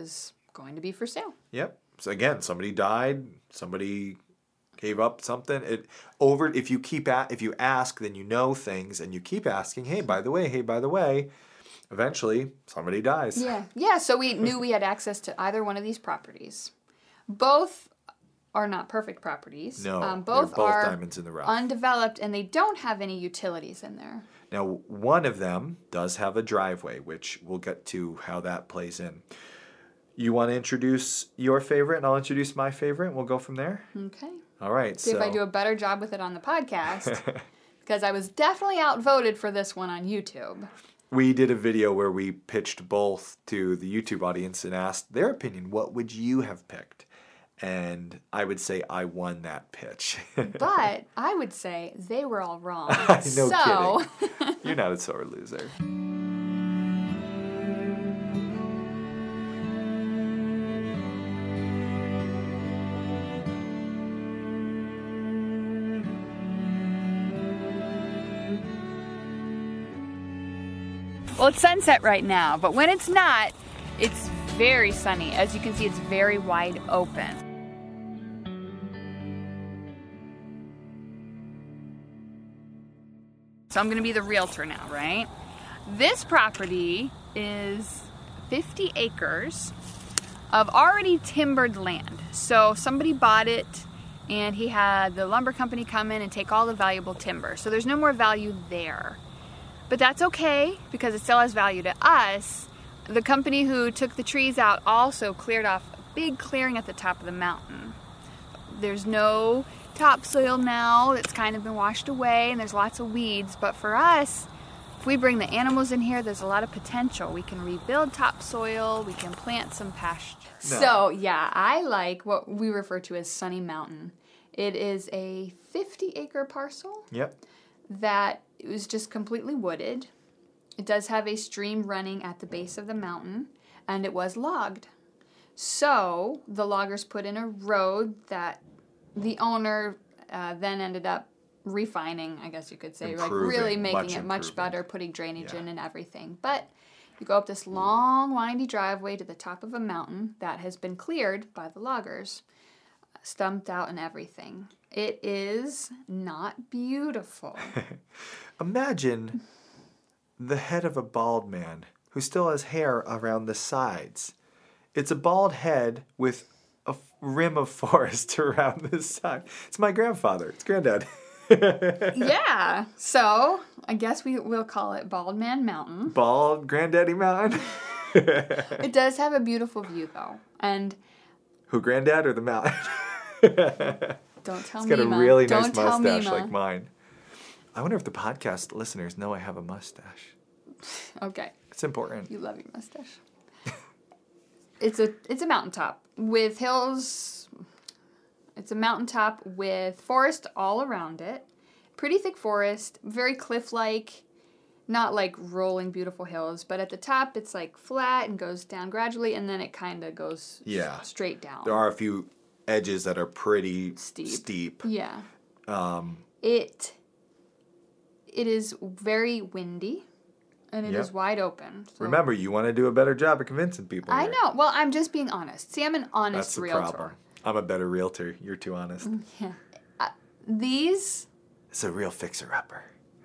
going to be for sale. Yep. So again, somebody died, somebody gave up something. It over if you keep at if you ask, then you know things, and you keep asking, hey, by the way, hey, by the way, eventually somebody dies. Yeah. Yeah, so we knew we had access to either one of these properties. Both are not perfect properties. No, um, both, they're both are diamonds in the rough. undeveloped, and they don't have any utilities in there. Now, one of them does have a driveway, which we'll get to how that plays in. You want to introduce your favorite, and I'll introduce my favorite, and we'll go from there? Okay. All right. See so. if I do a better job with it on the podcast, because I was definitely outvoted for this one on YouTube. We did a video where we pitched both to the YouTube audience and asked their opinion. What would you have picked? And I would say I won that pitch. But I would say they were all wrong. no so... kidding. You're not a sore loser. Well, it's sunset right now, but when it's not, it's very sunny. As you can see, it's very wide open. So I'm going to be the realtor now, right? This property is fifty acres of already timbered land. So somebody bought it and he had the lumber company come in and take all the valuable timber. So there's no more value there. But that's okay because it still has value to us. The company who took the trees out also cleared off a big clearing at the top of the mountain. There's no topsoil now, it's kind of been washed away, and there's lots of weeds. But for us, if we bring the animals in here, there's a lot of potential. We can rebuild topsoil, we can plant some pasture. No. So yeah, I like what we refer to as Sunny Mountain. It is a fifty acre parcel. Yep. That it was just completely wooded. It does have a stream running at the base of the mountain, and it was logged. So the loggers put in a road that the owner uh, then ended up refining, I guess you could say, like really making much it much better, putting drainage yeah. in and everything. But you go up this long, windy driveway to the top of a mountain that has been cleared by the loggers, stumped out and everything. It is not beautiful. Imagine the head of a bald man who still has hair around the sides. It's a bald head with a rim of forest around the side. It's my grandfather. It's granddad. Yeah. So I guess we will call it Bald Man Mountain. Bald Granddaddy Mountain. It does have a beautiful view though. And who, granddad or the mountain? Don't tell me. He's got Mima. a really nice Don't mustache like mine. I wonder if the podcast listeners know I have a mustache. Okay. It's important. You love your mustache. It's a it's a mountaintop with hills. It's a mountaintop with forest all around it. Pretty thick forest, very cliff-like, not like rolling beautiful hills, but at the top it's like flat and goes down gradually, and then it kind of goes yeah. straight down. There are a few edges that are pretty steep. steep. Yeah. Um, it it is very windy. And it yep. is wide open. So. Remember, you want to do a better job of convincing people. I here. know. Well, I'm just being honest. See, I'm an honest That's the realtor. Problem. I'm a better realtor. You're too honest. Yeah. Uh, these... It's a real fixer-upper.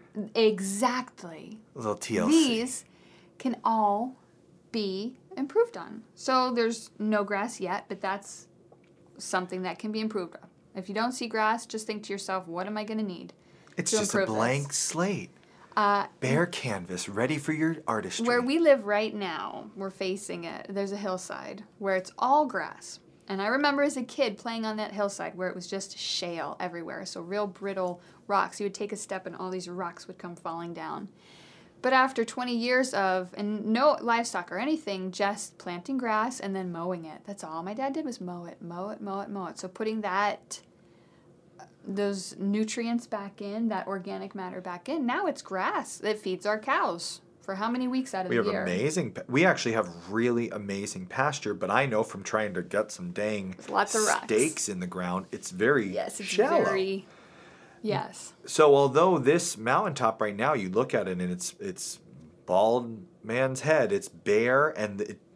Exactly. A little T L C. These can all be improved on. So there's no grass yet, but that's something that can be improved on. If you don't see grass, just think to yourself, what am I going to need It's to just a blank this? slate. Uh, Bare canvas, ready for your artistry. Where we live right now, we're facing it. There's a hillside where it's all grass. And I remember as a kid playing on that hillside where it was just shale everywhere. So real brittle rocks. You would take a step and all these rocks would come falling down. But after twenty years of, and no livestock or anything, just planting grass and then mowing it. That's all my dad did was mow it, mow it, mow it, mow it. So putting that... those nutrients back in, that organic matter back in. Now it's grass that feeds our cows for how many weeks out of we the have year? amazing. We actually have really amazing pasture, but I know from trying to get some dang lots of rocks. stakes in the ground, it's very yes, it's shallow. very yes. So although this mountaintop right now, you look at it and it's it's bald man's head, it's bare and it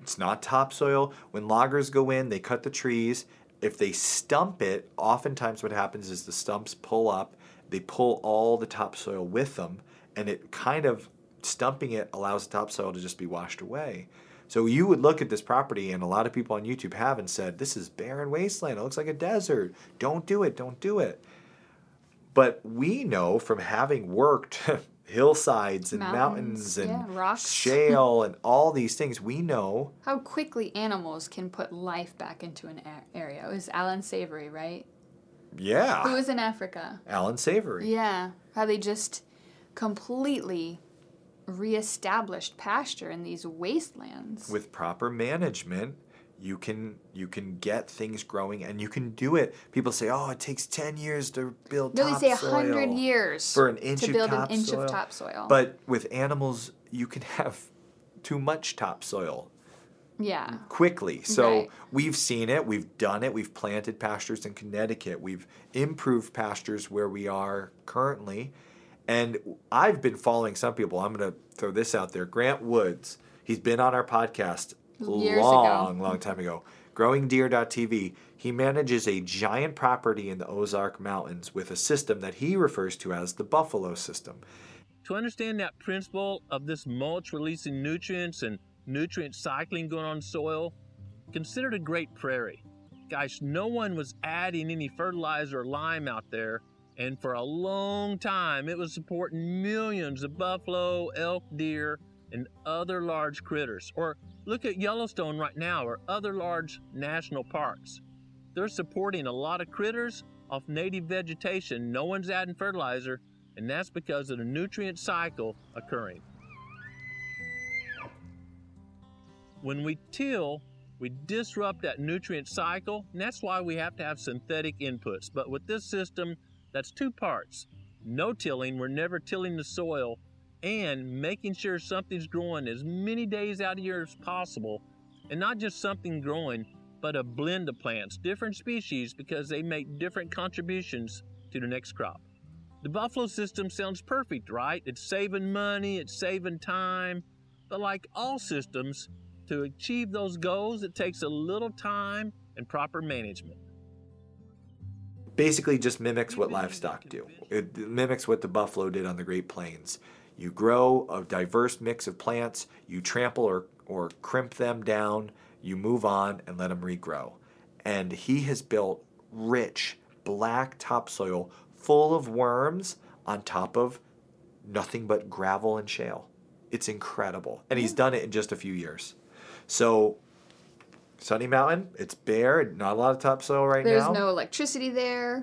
It's not topsoil. When loggers go in, they cut the trees. If they stump it, oftentimes what happens is the stumps pull up. They pull all the topsoil with them, and it kind of, stumping it allows the topsoil to just be washed away. So you would look at this property, and a lot of people on YouTube have and said, this is barren wasteland. It looks like a desert. Don't do it. Don't do it. But we know from having worked hillsides and mountains, mountains and yeah, rocks. shale and all these things, we know how quickly animals can put life back into an area. It was Alan Savory, right? Yeah. Who was in Africa? Alan Savory. Yeah. How they just completely reestablished pasture in these wastelands. With proper management, you can you can get things growing, and you can do it. People say, "Oh, it takes ten years to build no, topsoil." They say a hundred years for an inch to build of an inch of topsoil. But with animals, you can have too much topsoil. Yeah. Quickly. So right. we've seen it. We've done it. We've planted pastures in Connecticut. We've improved pastures where we are currently. And I've been following some people. I'm going to throw this out there. Grant Woods. He's been on our podcast Years long, ago. long time ago. growing deer dot t v. He manages a giant property in the Ozark Mountains with a system that he refers to as the buffalo system. To understand that principle of this mulch releasing nutrients and nutrient cycling going on in soil, consider the Great Prairie. Guys, no one was adding any fertilizer or lime out there, and for a long time it was supporting millions of buffalo, elk, deer, and other large critters. Or look at Yellowstone right now, or other large national parks. They're supporting a lot of critters off native vegetation. No one's adding fertilizer, and that's because of the nutrient cycle occurring. When we till, we disrupt that nutrient cycle, and that's why we have to have synthetic inputs. But with this system, that's two parts. No tilling, we're never tilling the soil, and making sure something's growing as many days out of the year as possible, and not just something growing, but a blend of plants, different species, because they make different contributions to the next crop. The buffalo system sounds perfect, right? It's saving money, it's saving time, but like all systems, to achieve those goals, it takes a little time and proper management. Basically just mimics what livestock do. It mimics what the buffalo did on the Great Plains. You grow a diverse mix of plants, you trample or, or crimp them down, you move on and let them regrow. And he has built rich, black topsoil full of worms on top of nothing but gravel and shale. It's incredible. And he's done it in just a few years. So, Sunny Mountain, it's bare, not a lot of topsoil right There's now. There's no electricity there,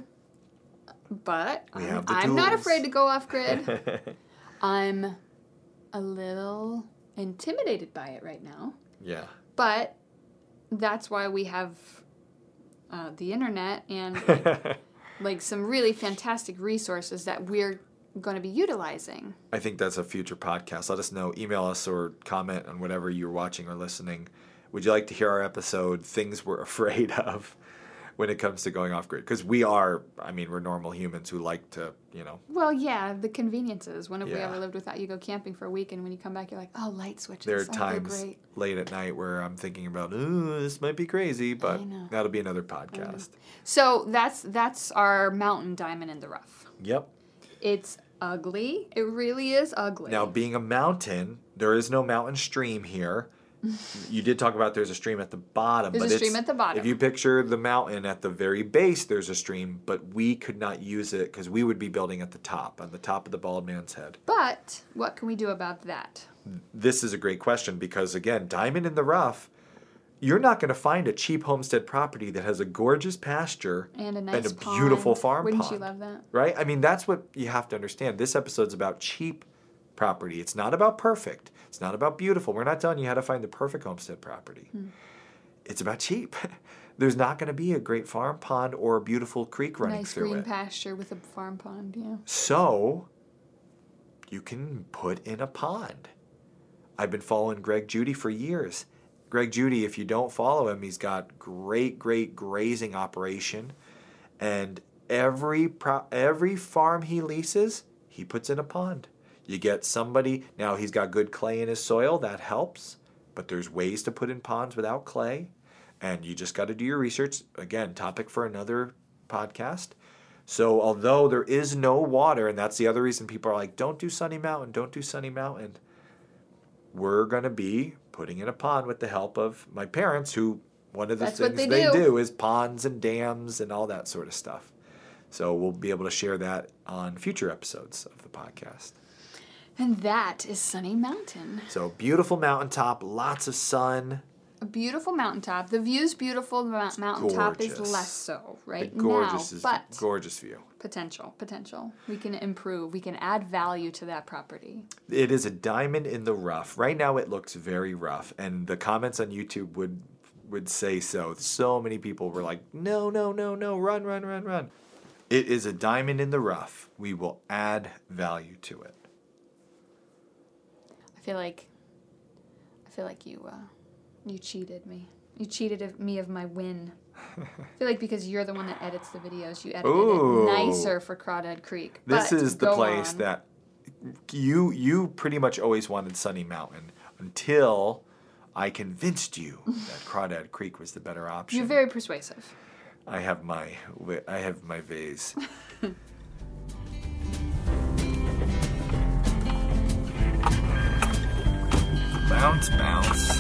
but we I'm, have the I'm not tools. afraid to go off grid. I'm a little intimidated by it right now. Yeah. But that's why we have uh, the internet and like, like some really fantastic resources that we're going to be utilizing. I think that's a future podcast. Let us know. Email us or comment on whatever you're watching or listening. Would you like to hear our episode, Things We're Afraid of, when it comes to going off grid? Because we are, I mean, we're normal humans who like to, you know. Well, yeah, the conveniences. When have we Yeah. ever lived without? You go camping for a week, and when you come back, you're like, oh, light switches. There are Oh, they're times great. late at night where I'm thinking about, ooh, this might be crazy, but that'll be another podcast. So that's that's our mountain diamond in the rough. Yep. It's ugly. It really is ugly. Now, being a mountain, there is no mountain stream here. You did talk about there's a stream at the bottom. There's but a stream it's- at the bottom. If you picture the mountain at the very base, there's a stream, but we could not use it because we would be building at the top, on the top of the bald man's head. But what can we do about that? This is a great question because, again, diamond in the rough, you're not going to find a cheap homestead property that has a gorgeous pasture And a nice and a beautiful pond. farm Wouldn't pond. you love that? Right? I mean, that's what you have to understand. This episode's about cheap property. It's not about perfect. It's not about beautiful. We're not telling you how to find the perfect homestead property. Hmm. It's about cheap. There's not going to be a great farm pond or a beautiful creek running Nice through green it. pasture with a farm pond, yeah. So, you can put in a pond. I've been following Greg Judy for years. Greg Judy, if you don't follow him, he's got great, great grazing operation. And every pro- every farm he leases, he puts in a pond. You get somebody, now he's got good clay in his soil, that helps. but there's ways to put in ponds without clay, and you just got to do your research. Again, topic for another podcast. So although there is no water, and that's the other reason people are like, don't do Sunny Mountain, don't do Sunny Mountain, we're going to be putting in a pond with the help of my parents, who one of the That's things what they they do. do is ponds and dams and all that sort of stuff. So we'll be able to share that on future episodes of the podcast. And that is Sunny Mountain. So beautiful mountaintop, lots of sun. A beautiful mountaintop. The view's beautiful. The mount- mountaintop is gorgeous. less so right The gorgeous now. is But gorgeous view. potential, potential. We can improve. We can add value to that property. It is a diamond in the rough. Right now it looks very rough, and the comments on YouTube would would say so. So many people were like, no, no, no, no, run, run, run, run. It is a diamond in the rough. We will add value to it. I feel like, I feel like you, uh, you cheated me. You cheated of me of my win. I feel like because you're the one that edits the videos, you edited Ooh. it nicer for Crawdad Creek. This But is the go place on. that you you pretty much always wanted Sunny Mountain until I convinced you that Crawdad Creek was the better option. You're very persuasive. I have my wi- I have my vase. Bounce, bounce.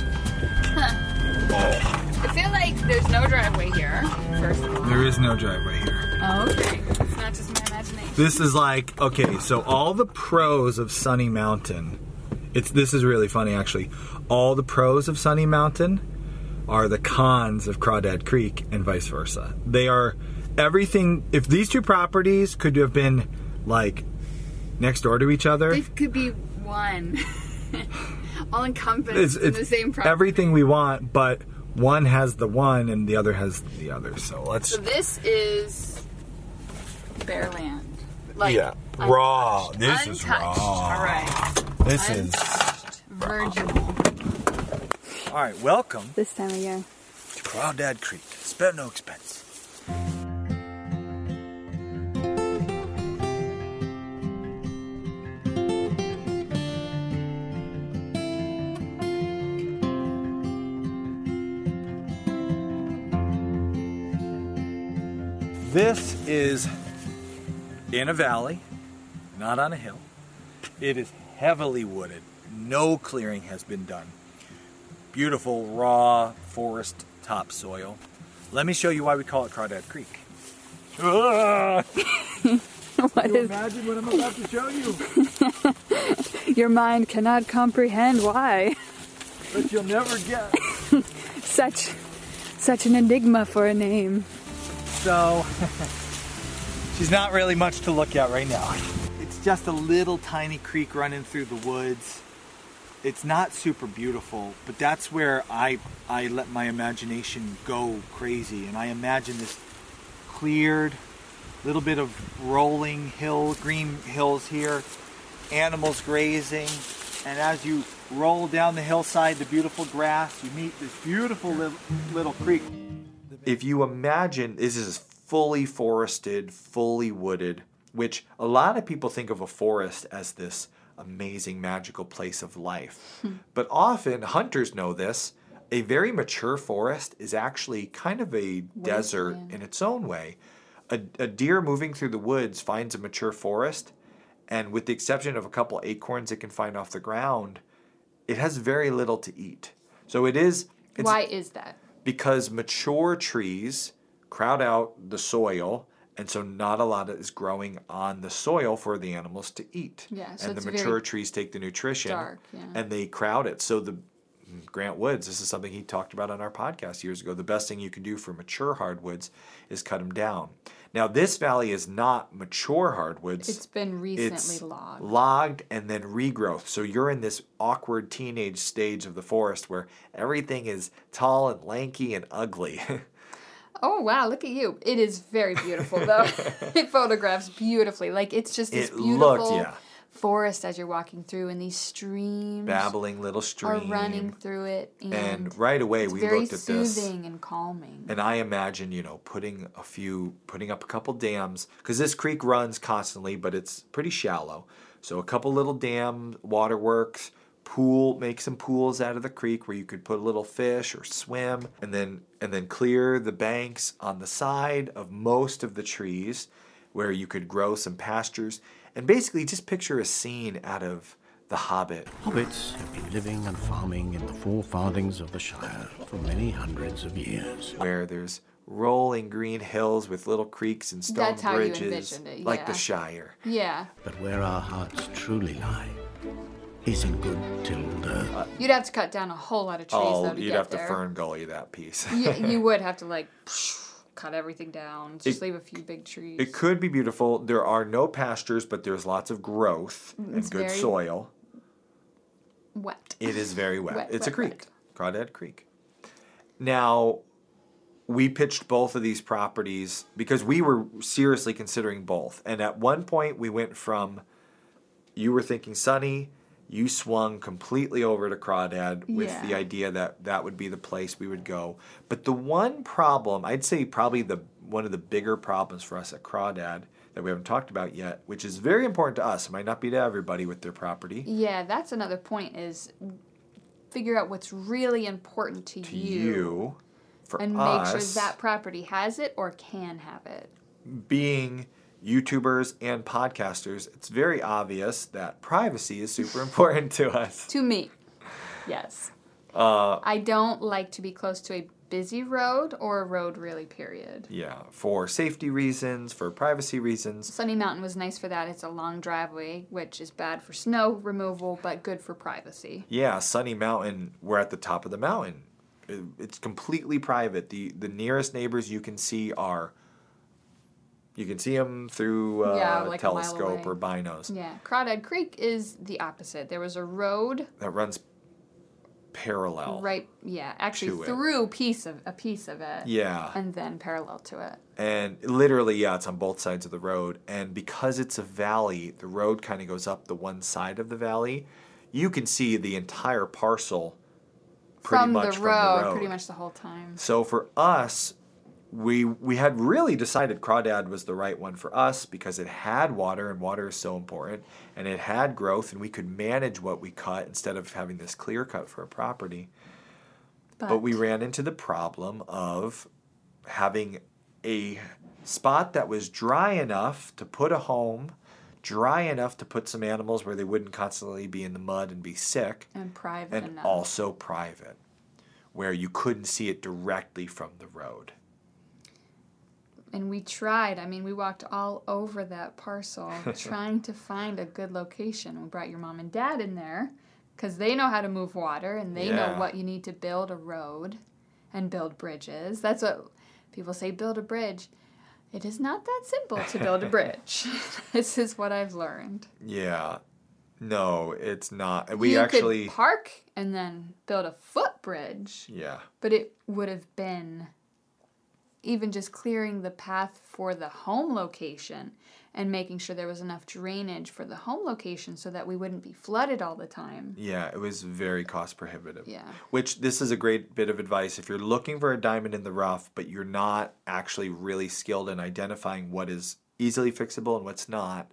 I feel like there's no driveway here, first of all. There is no driveway here. Oh, okay. It's not just my imagination. This is like, okay, so all the pros of Sunny Mountain, it's this is really funny actually. All the pros of Sunny Mountain are the cons of Crawdad Creek and vice versa. They are everything. If these two properties could have been like next door to each other, They could be one. All encompassed it's, in it's the same property. everything we want, but one has the one and the other has the other. So let's So this is bare land. Like, yeah, un- raw. This is untouched. raw. All right. This is Virginal. all right. Welcome This time of year. to Crawdad Creek. Spare no expense. This is in a valley, not on a hill. It is heavily wooded. No clearing has been done. Beautiful raw forest topsoil. Let me show you why we call it Crawdad Creek. Ah! What Can you is- imagine what I'm about to show you? Your mind cannot comprehend why. But you'll never get. Such, such an enigma for a name. So, she's not really much to look at right now. It's just a little tiny creek running through the woods. It's not super beautiful, but that's where I I let my imagination go crazy, and I imagine this cleared, little bit of rolling hill, green hills here, animals grazing, and as you roll down the hillside, the beautiful grass, you meet this beautiful little, little creek. If you imagine, this is fully forested, fully wooded, which a lot of people think of a forest as this amazing, magical place of life. But often, hunters know this, a very mature forest is actually kind of a desert in its own way. A, a deer moving through the woods finds a mature forest, and with the exception of a couple acorns it can find off the ground, it has very little to eat. So it is... It's, Why is that? Because mature trees crowd out the soil, and so not a lot is growing on the soil for the animals to eat. Yeah, so and it's the very mature trees take the nutrition dark, yeah. and they crowd it. So the Grant Woods, this is something he talked about on our podcast years ago. The best thing you can do for mature hardwoods is cut them down. Now, this valley is not mature hardwoods. It's been recently It's logged. logged and then regrowth. So you're in this awkward teenage stage of the forest where everything is tall and lanky and ugly. Oh, wow, look at you. It is very beautiful, though. It photographs beautifully. Like, it's just this It beautiful looked, yeah. forest as you're walking through, and these streams Babbling little stream. are running through it. And, And right away it's we very looked at this. soothing and calming. And I imagine, you know, putting a few, putting up a couple dams, because this creek runs constantly, but it's pretty shallow. So a couple little dam waterworks, pool, make some pools out of the creek where you could put a little fish or swim, and then and then clear the banks on the side of most of the trees where you could grow some pastures. And basically just picture a scene out of The Hobbit. Hobbits have been living and farming in the four farthings of the Shire for many hundreds of years. Where there's rolling green hills with little creeks and stone That's how you bridges, envisioned it, like yeah. the Shire. Yeah. But where our hearts truly lie is in good Tilda. Uh, You'd have to cut down a whole lot of trees oh, though to you'd get have there. to Fern Gully that piece. you, you would have to like cut everything down. Just It- leave a few big trees. It could be beautiful. There are no pastures, but there's lots of growth and It's good very soil. Wet. It is very wet. Wet, it's a wet, creek, Crawdad Creek. Now, we pitched both of these properties because we were seriously considering both. And at one point, we went from, you were thinking Sunny, you swung completely over to Crawdad with Yeah. the idea that that would be the place we would go. But the one problem, I'd say probably the one of the bigger problems for us at Crawdad that we haven't talked about yet, which is very important to us, it might not be to everybody with their property, Yeah, that's another point is figure out what's really important to, to you, you, for and us, make sure that property has it or can have it. being YouTubers and podcasters, it's very obvious that privacy is super important to us. To me, yes. Uh, I don't like to be close to a busy road or a road really, period. yeah, for safety reasons, for privacy reasons. Sunny Mountain was nice for that. It's a long driveway, which is bad for snow removal, but good for privacy. Yeah, Sunny Mountain, we're at the top of the mountain. It- It's completely private. The the nearest neighbors you can see are, you can see them through uh, Yeah, like a mile telescope away. or binos. Yeah, Crawdad Creek is the opposite. There was a road That runs parallel. right, yeah, actually to it. through piece of a piece of it. Yeah. And then parallel to it. And literally, yeah, it's on both sides of the road. And because it's a valley, the road kind of goes up the one side of the valley. You can see the entire parcel pretty From much the from road, the road. pretty much the whole time. So for us, we we had really decided Crawdad was the right one for us because it had water, and water is so important, and it had growth, and we could manage what we cut instead of having this clear cut for a property. But, But- we ran into the problem of having a spot that was dry enough to put a home, dry enough to put some animals where they wouldn't constantly be in the mud and be sick, And private and enough. also private, where you couldn't see it directly from the road. And we tried. I mean, we walked all over that parcel trying to find a good location. We brought your mom and dad in there because they know how to move water and they Yeah. know what you need to build a road and build bridges. That's what people say, build a bridge. It is not that simple to build a bridge. This is what I've learned. Yeah. No, it's not. We you actually, could park and then build a footbridge, yeah. but it would have been even just clearing the path for the home location and making sure there was enough drainage for the home location so that we wouldn't be flooded all the time. Yeah, it was very cost prohibitive. Yeah. Which this is a great bit of advice. If you're looking for a diamond in the rough, but you're not actually really skilled in identifying what is easily fixable and what's not,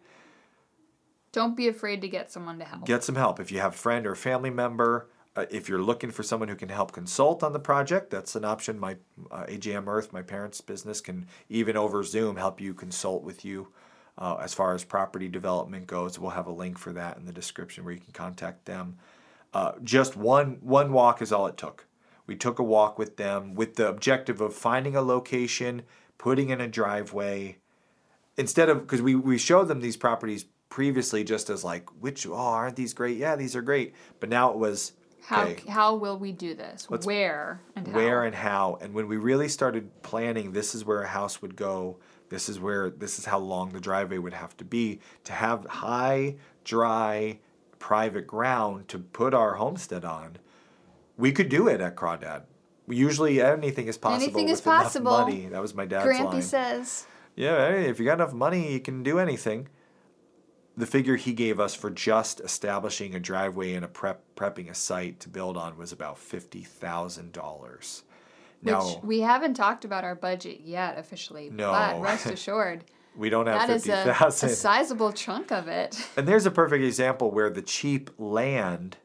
Don't be afraid to get someone to help. get some help. If you have a friend or a family member, uh, if you're looking for someone who can help consult on the project, that's an option. My uh, A J M Earth, my parents' business, can even over Zoom help you consult with you uh, as far as property development goes. We'll have a link for that in the description where you can contact them. Uh, just one one walk is all it took. We took a walk with them with the objective of finding a location, putting in a driveway, instead of, because we, we showed them these properties previously just as like, which, oh, aren't these great? Yeah, these are great. But now it was, How okay, how will we do this? Let's- Where and how? where and how. And when we really started planning, this is where a house would go. This is where, this is how long the driveway would have to be to have high, dry, private ground to put our homestead on. We could do it at Crawdad. Usually anything is possible Anything with is possible. enough money. That was my dad's Grampy line. says. Yeah, hey, if you got enough money, you can do anything. The figure he gave us for just establishing a driveway and a prep prepping a site to build on was about fifty thousand dollars. Which Now, we haven't talked about our budget yet officially. No. But rest assured, we don't have that is fifty a, thousand. a sizable chunk of it. And there's a perfect example where the cheap land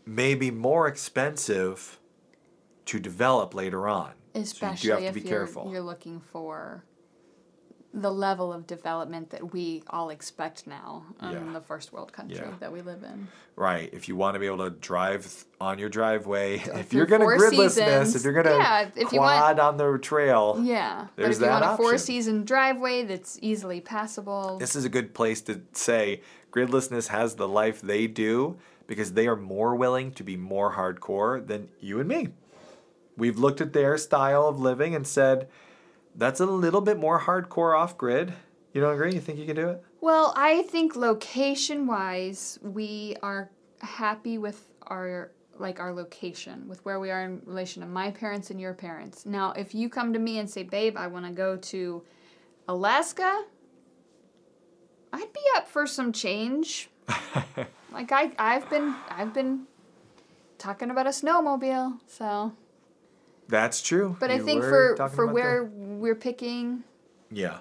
may be more expensive to develop later on. Especially so you do have to if be you're, careful. you're looking for the level of development that we all expect now in Yeah. the first world country Yeah. that we live in. Right. If you want to be able to drive on your driveway, Go if through you're going to four gridless seasons. this, if you're going to Yeah, if you quad want- on the trail, Yeah. But there's if you that want a option. four-season driveway that's easily passable. This is a good place to say gridlessness has the life they do because they are more willing to be more hardcore than you and me. We've looked at their style of living and said, that's a little bit more hardcore off-grid. You don't agree? You think you can do it? Well, I think location-wise, we are happy with our like our location, with where we are in relation to my parents and your parents. Now, if you come to me and say, "Babe, I want to go to Alaska," I'd be up for some change. like I, I've been, I've been talking about a snowmobile, so. That's true. But I You think were for talking for about where that. we're picking, Yeah.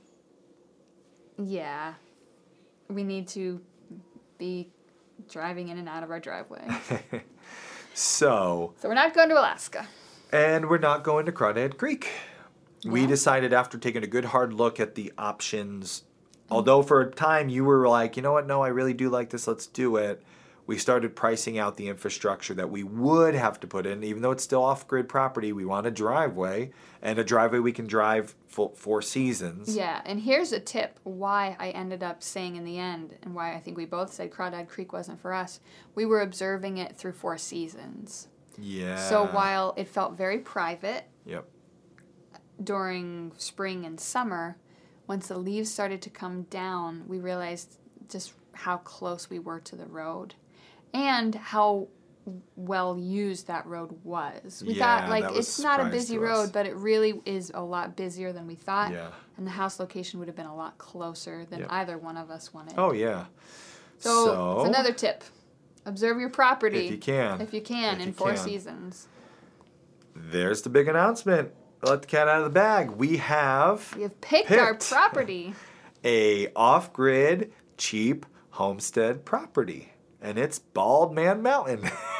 yeah, we need to be driving in and out of our driveway. So. So we're not going to Alaska. And we're not going to Crawdad Creek. We decided after taking a good hard look at the options, although for a time you were like, you know what, no, I really do like this, let's do it. We started pricing out the infrastructure that we would have to put in, even though it's still off-grid property. We want a driveway, and a driveway we can drive for four seasons. Yeah, and here's a tip why I ended up saying in the end, and why I think we both said Crawdad Creek wasn't for us. We were observing it through Four Seasons. Yeah. So while it felt very private Yep. during spring and summer, once the leaves started to come down, we realized just how close we were to the road and how well used that road was. We Yeah, thought, like, that was it's not a surprise busy to road, us. but it really is a lot busier than we thought. Yeah. And the house location would have been a lot closer than Yep. either one of us wanted. Oh, yeah. So, So- it's another tip. Observe your property. If you can. If you can, If in you Four can. Seasons. There's the big announcement. Let the cat out of the bag. We have We have picked, our Picked. property. a off-grid, cheap homestead property. And it's Bald Man Mountain.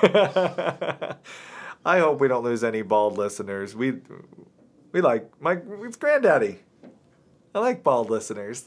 I hope we don't lose any bald listeners. We we like my it's granddaddy. I like bald listeners.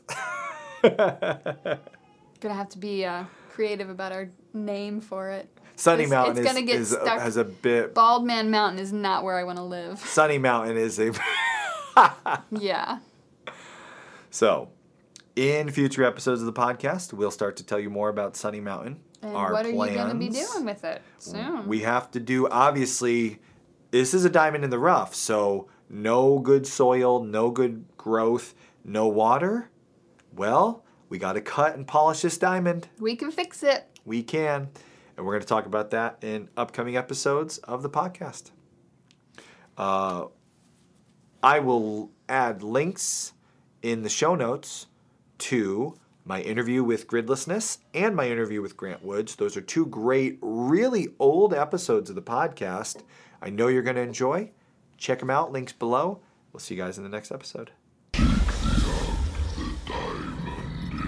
Gonna have to be uh, creative about our name for it. Sunny It's- Mountain it's gonna is, get is stuck. has a bit. Bald Man Mountain is not where I want to live. Sunny Mountain is a. Yeah. So, in future episodes of the podcast, we'll start to tell you more about Sunny Mountain. And our what are plans. you gonna be doing with it soon? We have to do, obviously, this is a diamond in the rough, so no good soil, no good growth, no water. Well, we got to cut and polish this diamond. We can fix it. We can. And we're going to talk about that in upcoming episodes of the podcast. Uh, I will add links in the show notes to my interview with Gridlessness and my interview with Grant Woods. Those are two great, really old episodes of the podcast. I know you're going to enjoy. Check them out. Links below. We'll see you guys in the next episode.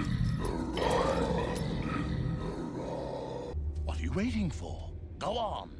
What are you waiting for? Go on.